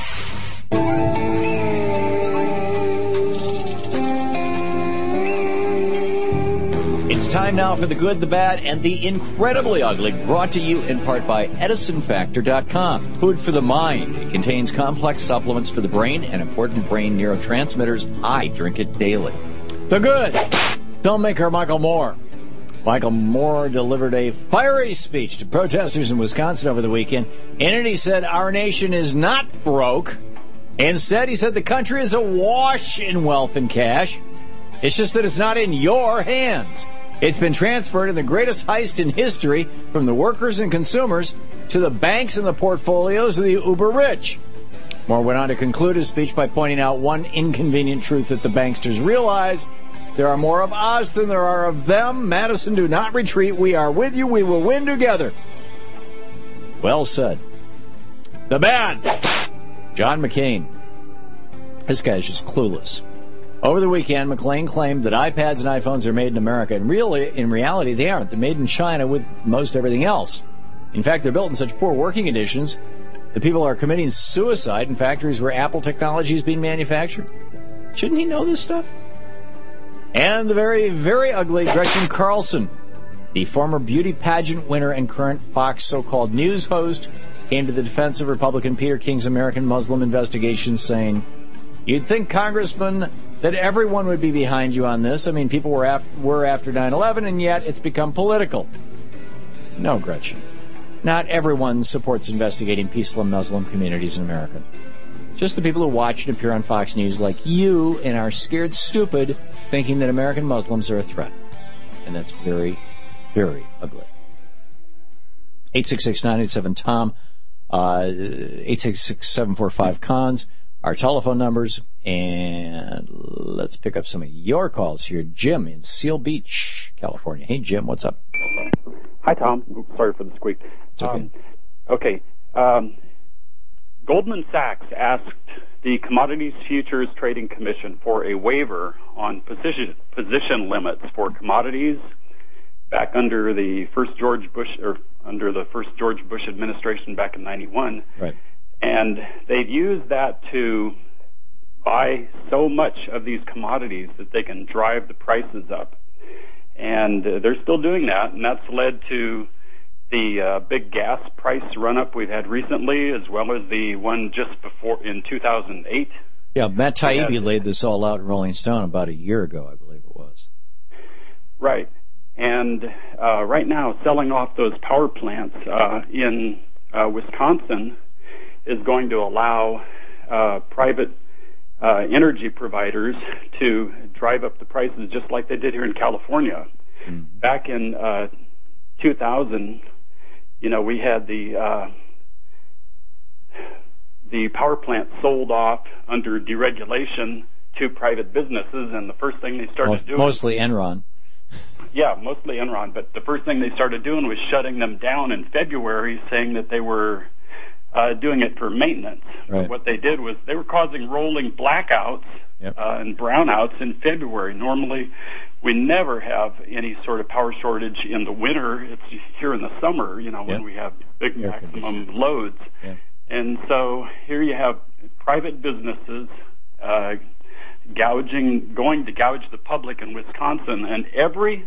It's time now for the good, the bad, and the incredibly ugly, brought to you in part by EdisonFactor.com. Food for the mind. It contains complex supplements for the brain and important brain neurotransmitters. I drink it daily. The good. Filmmaker Michael Moore. Michael Moore delivered a fiery speech to protesters in Wisconsin over the weekend. In it, he said, our nation is not broke. Instead, he said the country is awash in wealth and cash. It's just that it's not in your hands. It's been transferred in the greatest heist in history from the workers and consumers to the banks and the portfolios of the uber-rich. Moore went on to conclude his speech by pointing out one inconvenient truth that the banksters realize. There are more of us than there are of them. Madison, do not retreat. We are with you. We will win together. Well said. The bad. John McCain. This guy's just clueless. Over the weekend, McCain claimed that iPads and iPhones are made in America, and in reality, they aren't. They're made in China with most everything else. In fact, they're built in such poor working conditions that people are committing suicide in factories where Apple technology is being manufactured. Shouldn't he know this stuff? And the very, very ugly Gretchen Carlson, the former beauty pageant winner and current Fox so-called news host, came to the defense of Republican Peter King's American Muslim investigation, saying, you'd think, Congressman, that everyone would be behind you on this. I mean, people were after 9/11, and yet it's become political. No, Gretchen. Not everyone supports investigating peaceful Muslim communities in America. Just the people who watch and appear on Fox News like you and are scared stupid, thinking that American Muslims are a threat. And that's very, very ugly. 866-987-TOM, 866-745-CONS. Our telephone numbers, and let's pick up some of your calls here. Jim in Seal Beach, California. Hey, Jim, what's up? Hi, Tom. Oops, sorry for the squeak. It's okay. Goldman Sachs asked the Commodities Futures Trading Commission for a waiver on position limits for commodities back under the first George Bush administration back in '91. Right. And they've used that to buy so much of these commodities that they can drive the prices up. And they're still doing that, and that's led to the big gas price run-up we've had recently, as well as the one just before in 2008. Yeah, Matt Taibbi laid this all out in Rolling Stone about a year ago, I believe it was. Right. And right now, selling off those power plants in Wisconsin is going to allow private energy providers to drive up the prices just like they did here in California. Mm-hmm. Back in 2000, we had the power plant sold off under deregulation to private businesses, and the first thing they started doing... Mostly Enron. Yeah, mostly Enron, but the first thing they started doing was shutting them down in February, saying that they were doing it for maintenance. Right. What they did was they were causing rolling blackouts and brownouts in February. Normally, we never have any sort of power shortage in the winter. It's here in the summer, when we have big maximum loads. Yeah. And so here you have private businesses going to gouge the public in Wisconsin, and every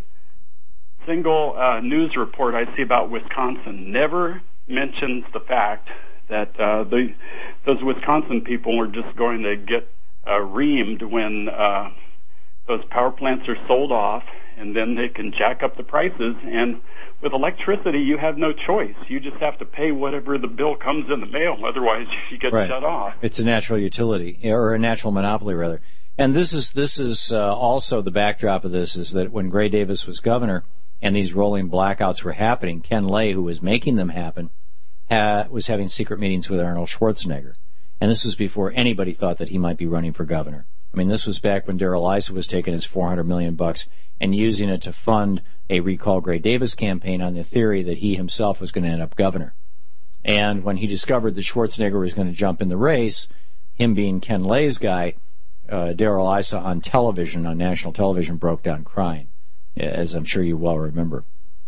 single news report I see about Wisconsin never mentions the fact that those Wisconsin people are just going to get reamed when those power plants are sold off, and then they can jack up the prices. And with electricity, you have no choice. You just have to pay whatever the bill comes in the mail. Otherwise, you get shut off. It's a natural utility, or a natural monopoly, rather. And this is also the backdrop of this, is that when Gray Davis was governor and these rolling blackouts were happening, Ken Lay, who was making them happen, was having secret meetings with Arnold Schwarzenegger. And this was before anybody thought that he might be running for governor. I mean, this was back when Darrell Issa was taking his $400 million and using it to fund a Recall Gray Davis campaign on the theory that he himself was going to end up governor. And when he discovered that Schwarzenegger was going to jump in the race, him being Ken Lay's guy, Darrell Issa on television, on national television, broke down crying, as I'm sure you well remember.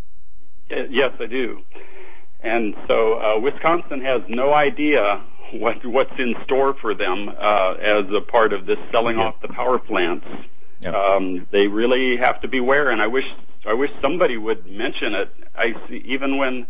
Yes, I do. And so Wisconsin has no idea what's in store for them as a part of this selling off the power plants. Yep. They really have to beware, and I wish somebody would mention it. I see, even when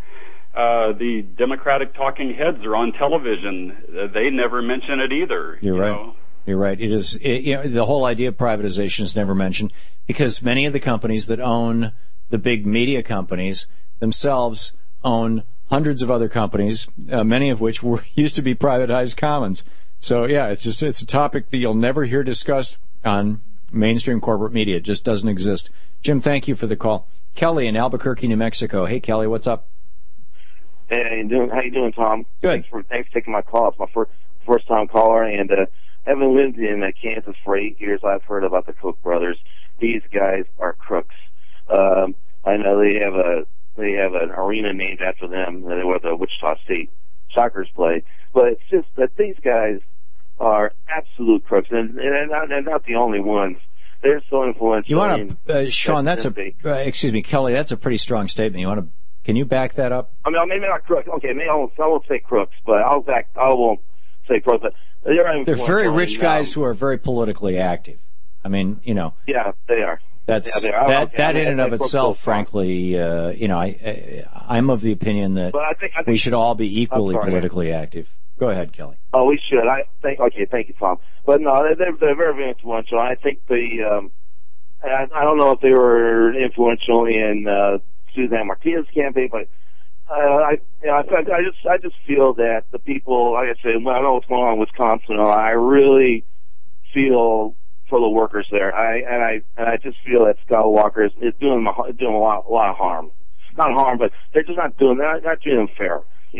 the Democratic talking heads are on television, they never mention it either. You're right. You're right. It is. The whole idea of privatization is never mentioned because many of the companies that own the big media companies themselves own hundreds of other companies, many of which used to be privatized commons. So yeah, it's a topic that you'll never hear discussed on mainstream corporate media. It just doesn't exist. Jim, thank you for the call. Kelly in Albuquerque, New Mexico. Hey, Kelly, what's up? Hey, how you doing, Tom? Good. Thanks for taking my call. It's my first time caller, and having lived in Kansas for 8 years, I've heard about the Koch brothers. These guys are crooks. I know they have an arena named after them, where the Wichita State Shockers play. But it's just that these guys are absolute crooks, and they're not the only ones. They're so influential. You want to, Sean? Excuse me, Kelly. That's a pretty strong statement. Can you back that up? I mean, maybe not crooks. Okay, maybe I won't say crooks, but I won't say crooks. But they're very rich guys who are very politically active. I mean, Yeah, they are. That in and of itself, frankly, I'm of the opinion that I think we should all be equally politically active. Go ahead, Kelly. Oh, we should. Thank you, Tom. But no, they're very, very influential. I think I don't know if they were influential in Suzanne Martinez's campaign, but I just feel that the people, like I said, when I know what's going on in Wisconsin, I really feel for the workers there. I just feel that Scott Walker is doing a lot of harm. Not harm, but they're just not treating them fair,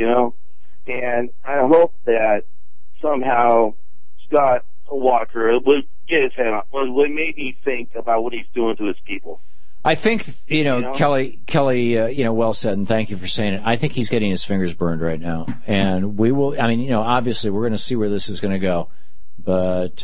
And I hope that somehow Scott Walker would get his head on, would maybe think about what he's doing to his people. I think, Kelly, well said, and thank you for saying it. I think he's getting his fingers burned right now. And we will, obviously we're going to see where this is going to go. But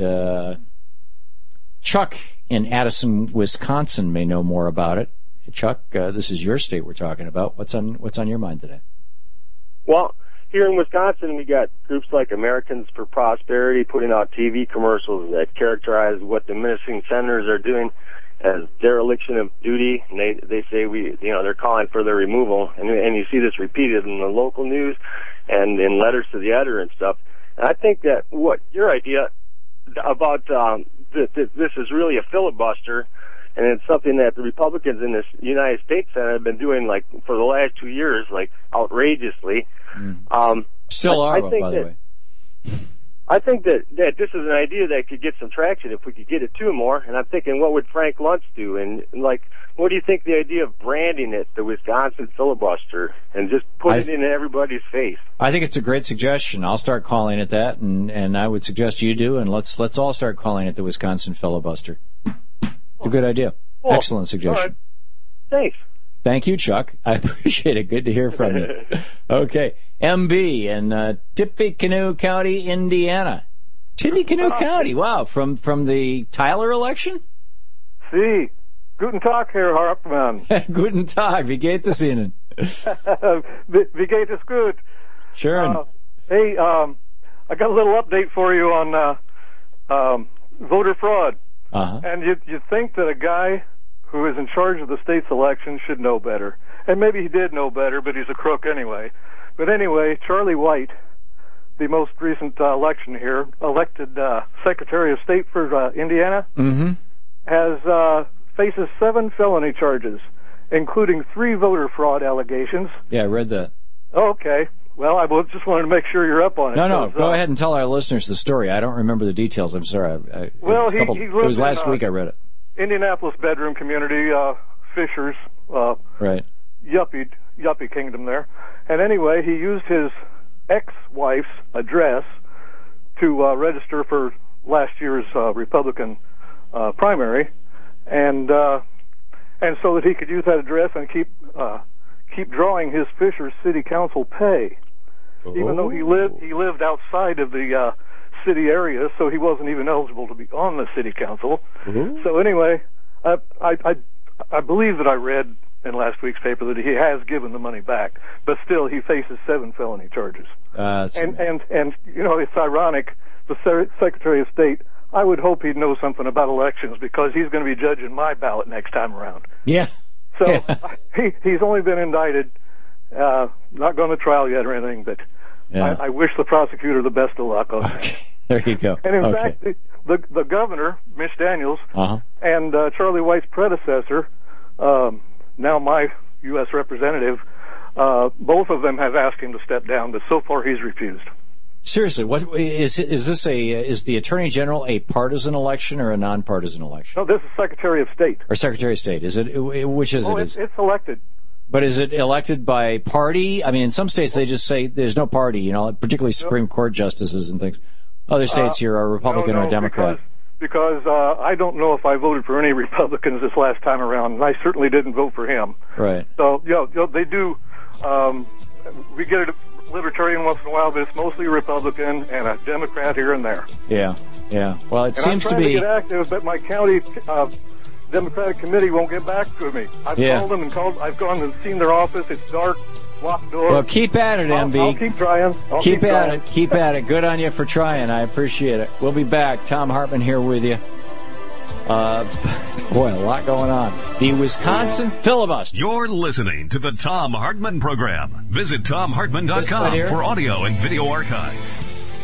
Chuck in Addison, Wisconsin may know more about it. Chuck, this is your state we're talking about. What's on your mind today? Well, here in Wisconsin, we got groups like Americans for Prosperity putting out TV commercials that characterize what the missing senators are doing as dereliction of duty, and they say they're calling for their removal, and you see this repeated in the local news and in letters to the editor and stuff. And I think that your idea about this is really a filibuster, and it's something that the Republicans in this United States Senate have been doing like for the last 2 years, like outrageously. Still are, by the way. I think that this is an idea that could get some traction if we could get it to more. And I'm thinking, what would Frank Luntz do? And what do you think the idea of branding it the Wisconsin filibuster and just put it in everybody's face? I think it's a great suggestion. I'll start calling it that, and I would suggest you do. And let's all start calling it the Wisconsin filibuster. It's a good idea. Cool. Excellent suggestion. All right. Thanks. Thank you, Chuck. I appreciate it. Good to hear from you. Okay. MB in Tippecanoe County, Indiana. Tippecanoe County. Wow. From the Tyler election? Si. Guten Tag, Herr Hartmann. Guten Tag. Wie geht es Ihnen? Wie geht es gut? Sure. Hey, I got a little update for you on voter fraud. Uh-huh. And you'd think that a guy who is in charge of the state's election should know better. And maybe he did know better, but he's a crook anyway. But anyway, Charlie White, the most recent election here, elected Secretary of State for Indiana, faces 7 felony charges, including 3 voter fraud allegations. Yeah, I read that. Okay. Well, I just wanted to make sure you're up on it. No, go ahead and tell our listeners the story. I don't remember the details. I'm sorry. It was last week I read it. Indianapolis bedroom community, Fishers, right. yuppie kingdom there. And anyway, he used his ex-wife's address to register for last year's Republican primary, and so that he could use that address and keep drawing his Fishers City Council pay, even though he lived outside of the city area, so he wasn't even eligible to be on the city council. So anyway, I believe that I read in last week's paper that he has given the money back, but still he faces 7 felony charges. And you know, it's ironic. The Secretary of State, I would hope he'd know something about elections because he's going to be judging my ballot next time around. Yeah. So he's only been indicted, not going to trial yet or anything, but I wish the prosecutor the best of luck on that. There you go. And in fact, the governor, Mitch Daniels, and Charlie White's predecessor, now my U.S. representative, both of them have asked him to step down, but so far he's refused. Seriously, what is this? Is the Attorney General a partisan election or a nonpartisan election? No, this is Secretary of State. Or Secretary of State? Is it? Which is it? It's elected. But is it elected by party? I mean, in some states they just say there's no party. You know, particularly Supreme Court justices and things. Other states here are Republican or Democrat. Because I don't know if I voted for any Republicans this last time around, and I certainly didn't vote for him. Right. So, they do. We get a Libertarian once in a while, but it's mostly Republican and a Democrat here and there. Yeah. Well, it seems to be. I'm trying to get active, but my county Democratic committee won't get back to me. I've called them I've gone and seen their office. It's dark. Locked door. Well, keep at it, MB. I'll keep trying. Keep at it. Keep at it. Good on you for trying. I appreciate it. We'll be back. Tom Hartman here with you. Boy, a lot going on. The Wisconsin filibuster. You're listening to the Tom Hartman Program. Visit TomHartman.com for audio and video archives.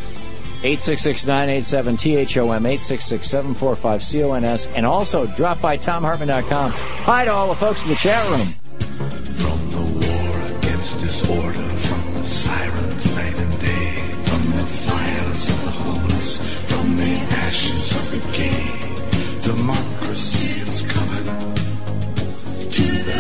866-987-THOM, 866-745-CONS, and also drop by TomHartman.com. Hi to all the folks in the chat room. From the war against disorder, from the sirens night and day, from the fires of the homeless, from the ashes of the gay, democracy is coming to the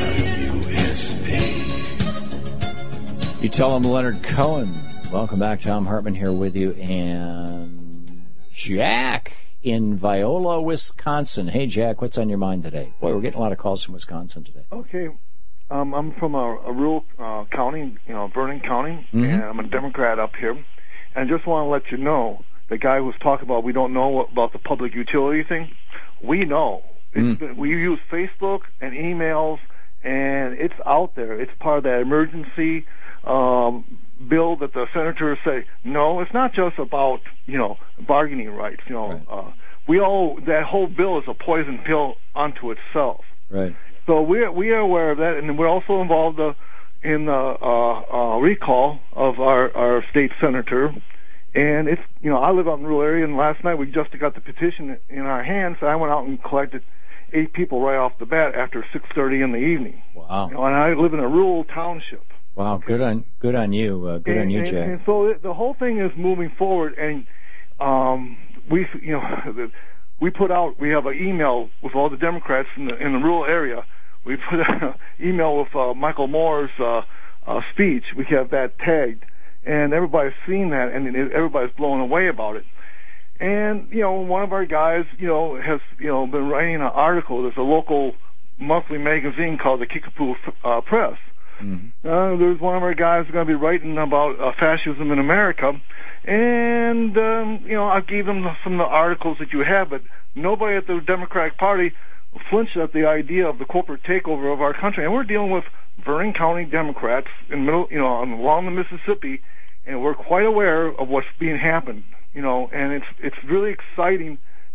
USA. You tell them Leonard Cohen. Welcome back. Tom Hartman here with you. And Jack in Viola, Wisconsin. Hey, Jack, what's on your mind today? Boy, we're getting a lot of calls from Wisconsin today. Okay. I'm from a rural county, Vernon County, and I'm a Democrat up here. And I just want to let you know, the guy who was talking about we don't know about the public utility thing, we know. We use Facebook and emails, and it's out there. It's part of that emergency bill that the senators say, no, it's not just about, bargaining rights. That whole bill is a poison pill unto itself. Right. So we are aware of that, and we're also involved in the recall of our state senator. And it's, I live out in the rural area, and last night we just got the petition in our hands, and I went out and collected 8 people right off the bat after 6:30 in the evening. Wow. And I live in a rural township. Wow, okay. Good on you. Good on you, Jack. And so the whole thing is moving forward, and we have an email with all the Democrats in the rural area. We put an email with Michael Moore's speech. We have that tagged, and everybody's seen that, and everybody's blown away about it. And one of our guys, has been writing an article. There's a local monthly magazine called the Kickapoo Press. There's one of our guys who's going to be writing about fascism in America, and I gave them some of the articles that you have, but nobody at the Democratic Party flinched at the idea of the corporate takeover of our country. And we're dealing with Vernon County Democrats along the Mississippi, and we're quite aware of what's being happened. And it's really exciting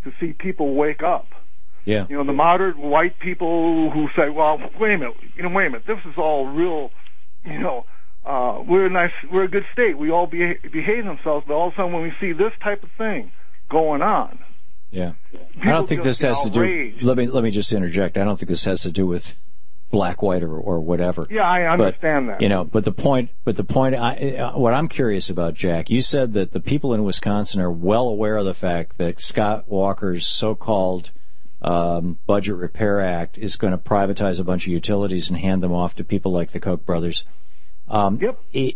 to see people wake up. Yeah. You know, the moderate white people who say, well, wait a minute, this is all real, you know, we're a good state. We all behave themselves, but all of a sudden when we see this type of thing going on. Yeah. I don't think this has to do, let me just interject. I don't think this has to do with black, white, or whatever. Yeah, I understand that. You know, but the point, what I'm curious about, Jack, you said that the people in Wisconsin are well aware of the fact that Scott Walker's so-called Budget Repair Act is going to privatize a bunch of utilities and hand them off to people like the Koch brothers. Yep.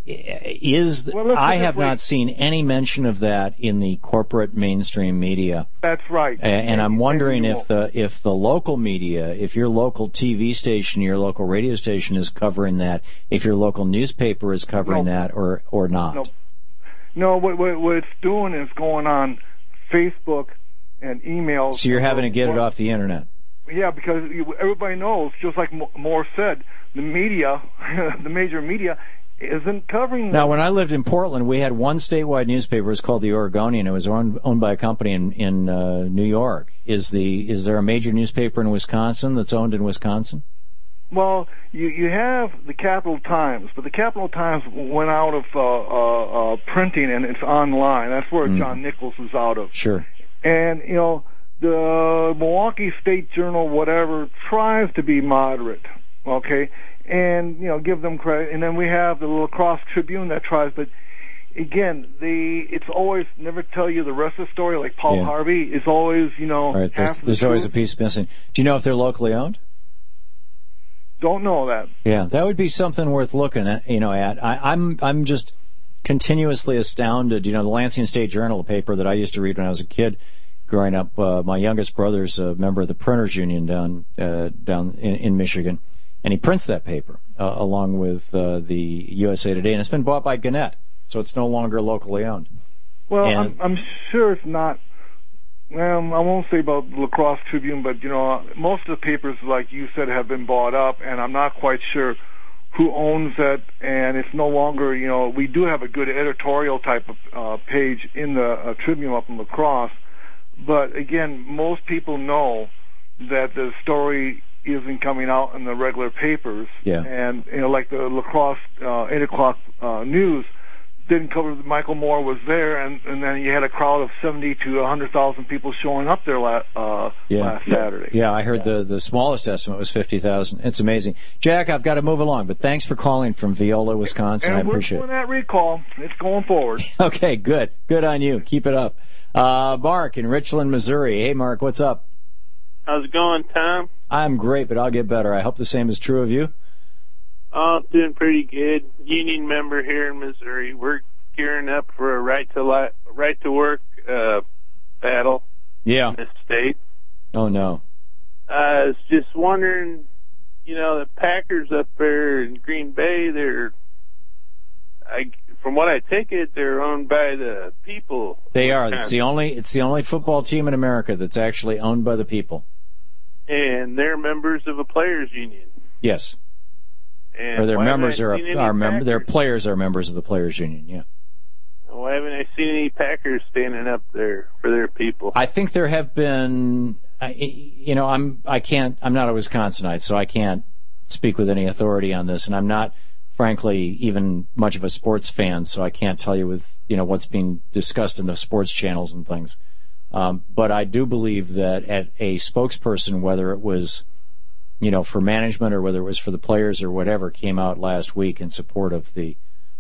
I have not seen any mention of that in the corporate mainstream media. That's right. And I'm wondering if the local media, if your local TV station, your local radio station is covering that, if your local newspaper is covering that or not. No, what it's doing is going on Facebook and emails. So you're having to get it off the internet. Yeah, because everybody knows, just like Moore said, the media, the major media, isn't covering that. Now, when I lived in Portland, we had one statewide newspaper. It was called the Oregonian. It was owned by a company in New York. Is there a major newspaper in Wisconsin that's owned in Wisconsin? Well, you have the Capital Times, but the Capital Times went out of printing and it's online. That's where John Nichols is out of. Sure. And, you know, the Milwaukee State Journal, whatever, tries to be moderate, okay, and, you know, give them credit. And then we have the La Crosse Tribune that tries, but again, it's always never tell you the rest of the story. Like Paul Harvey is always, you know, right, there's always a piece missing. Do you know if they're locally owned? Don't know that. Yeah, that would be something worth looking at. You know, I'm just continuously astounded. You know, the Lansing State Journal, a paper that I used to read when I was a kid. Growing up, my youngest brother's a member of the Printers Union down in Michigan, and he prints that paper along with the USA Today, and it's been bought by Gannett, so it's no longer locally owned. Well, I'm sure it's not. I won't say about the La Crosse Tribune, but you know, most of the papers, like you said, have been bought up, and I'm not quite sure who owns it, and it's no longer. You know, we do have a good editorial type of page in the Tribune up in La Crosse. But again, most people know that the story isn't coming out in the regular papers. Yeah. And, you know, like the La Crosse 8 o'clock news didn't cover that Michael Moore was there, and then you had a crowd of 70 to 100,000 people showing up there last Saturday. Yeah, I heard the smallest estimate was 50,000. It's amazing. Jack, I've got to move along, but thanks for calling from Viola, Wisconsin. And I appreciate it. we're doing that recall. It's going forward. Okay, good. Good on you. Keep it up. Mark in Richland, Missouri. Hey, Mark, what's up? How's it going, Tom? I'm great, but I'll get better. I hope the same is true of you. Doing pretty good. Union member here in Missouri. We're gearing up for a right to work battle in this state. Oh, no. I was just wondering, you know, the Packers up there in Green Bay, from what I take it, they're owned by the people. They are. It's the only football team in America that's actually owned by the people. And they're members of a players' union. Yes. And or their members their players are members of the players' union. Yeah. Why haven't I seen any Packers standing up there for their people? I think there have been. You know, I'm not a Wisconsinite, so I can't speak with any authority on this, and I'm not, frankly, even much of a sports fan, so I can't tell you with what's being discussed in the sports channels and things. But I do believe that at a spokesperson, whether it was for management or whether it was for the players or whatever, came out last week in support of the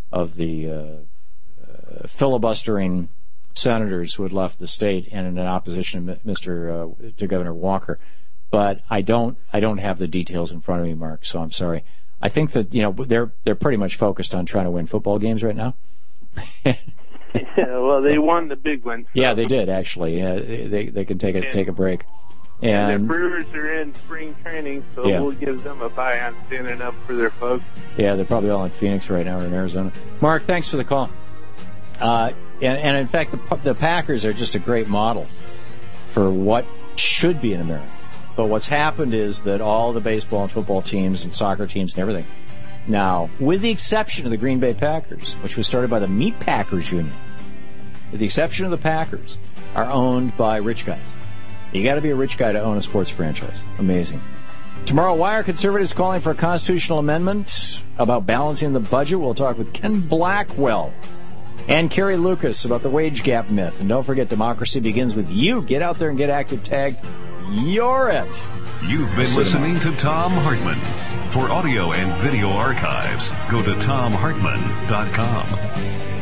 filibustering senators who had left the state and in opposition to Governor Walker. But I don't have the details in front of me, Mark, so I'm sorry. I think that they're pretty much focused on trying to win football games right now. Well, they won the big one. So. Yeah, they did actually. They can take a break. And the Brewers are in spring training, so we'll give them a bye on standing up for their folks. Yeah, they're probably all in Phoenix right now or in Arizona. Mark, thanks for the call. And in fact, the Packers are just a great model for what should be in America. But what's happened is that all the baseball and football teams and soccer teams and everything now, with the exception of the Green Bay Packers, which was started by the Meat Packers Union, with the exception of the Packers, are owned by rich guys. You got to be a rich guy to own a sports franchise. Amazing. Tomorrow, why are conservatives calling for a constitutional amendment about balancing the budget? We'll talk with Ken Blackwell and Kerry Lucas about the wage gap myth. And don't forget, democracy begins with you. Get out there and get active. Tag, you're it. You've been listening to Thom Hartmann. For audio and video archives, go to ThomHartmann.com.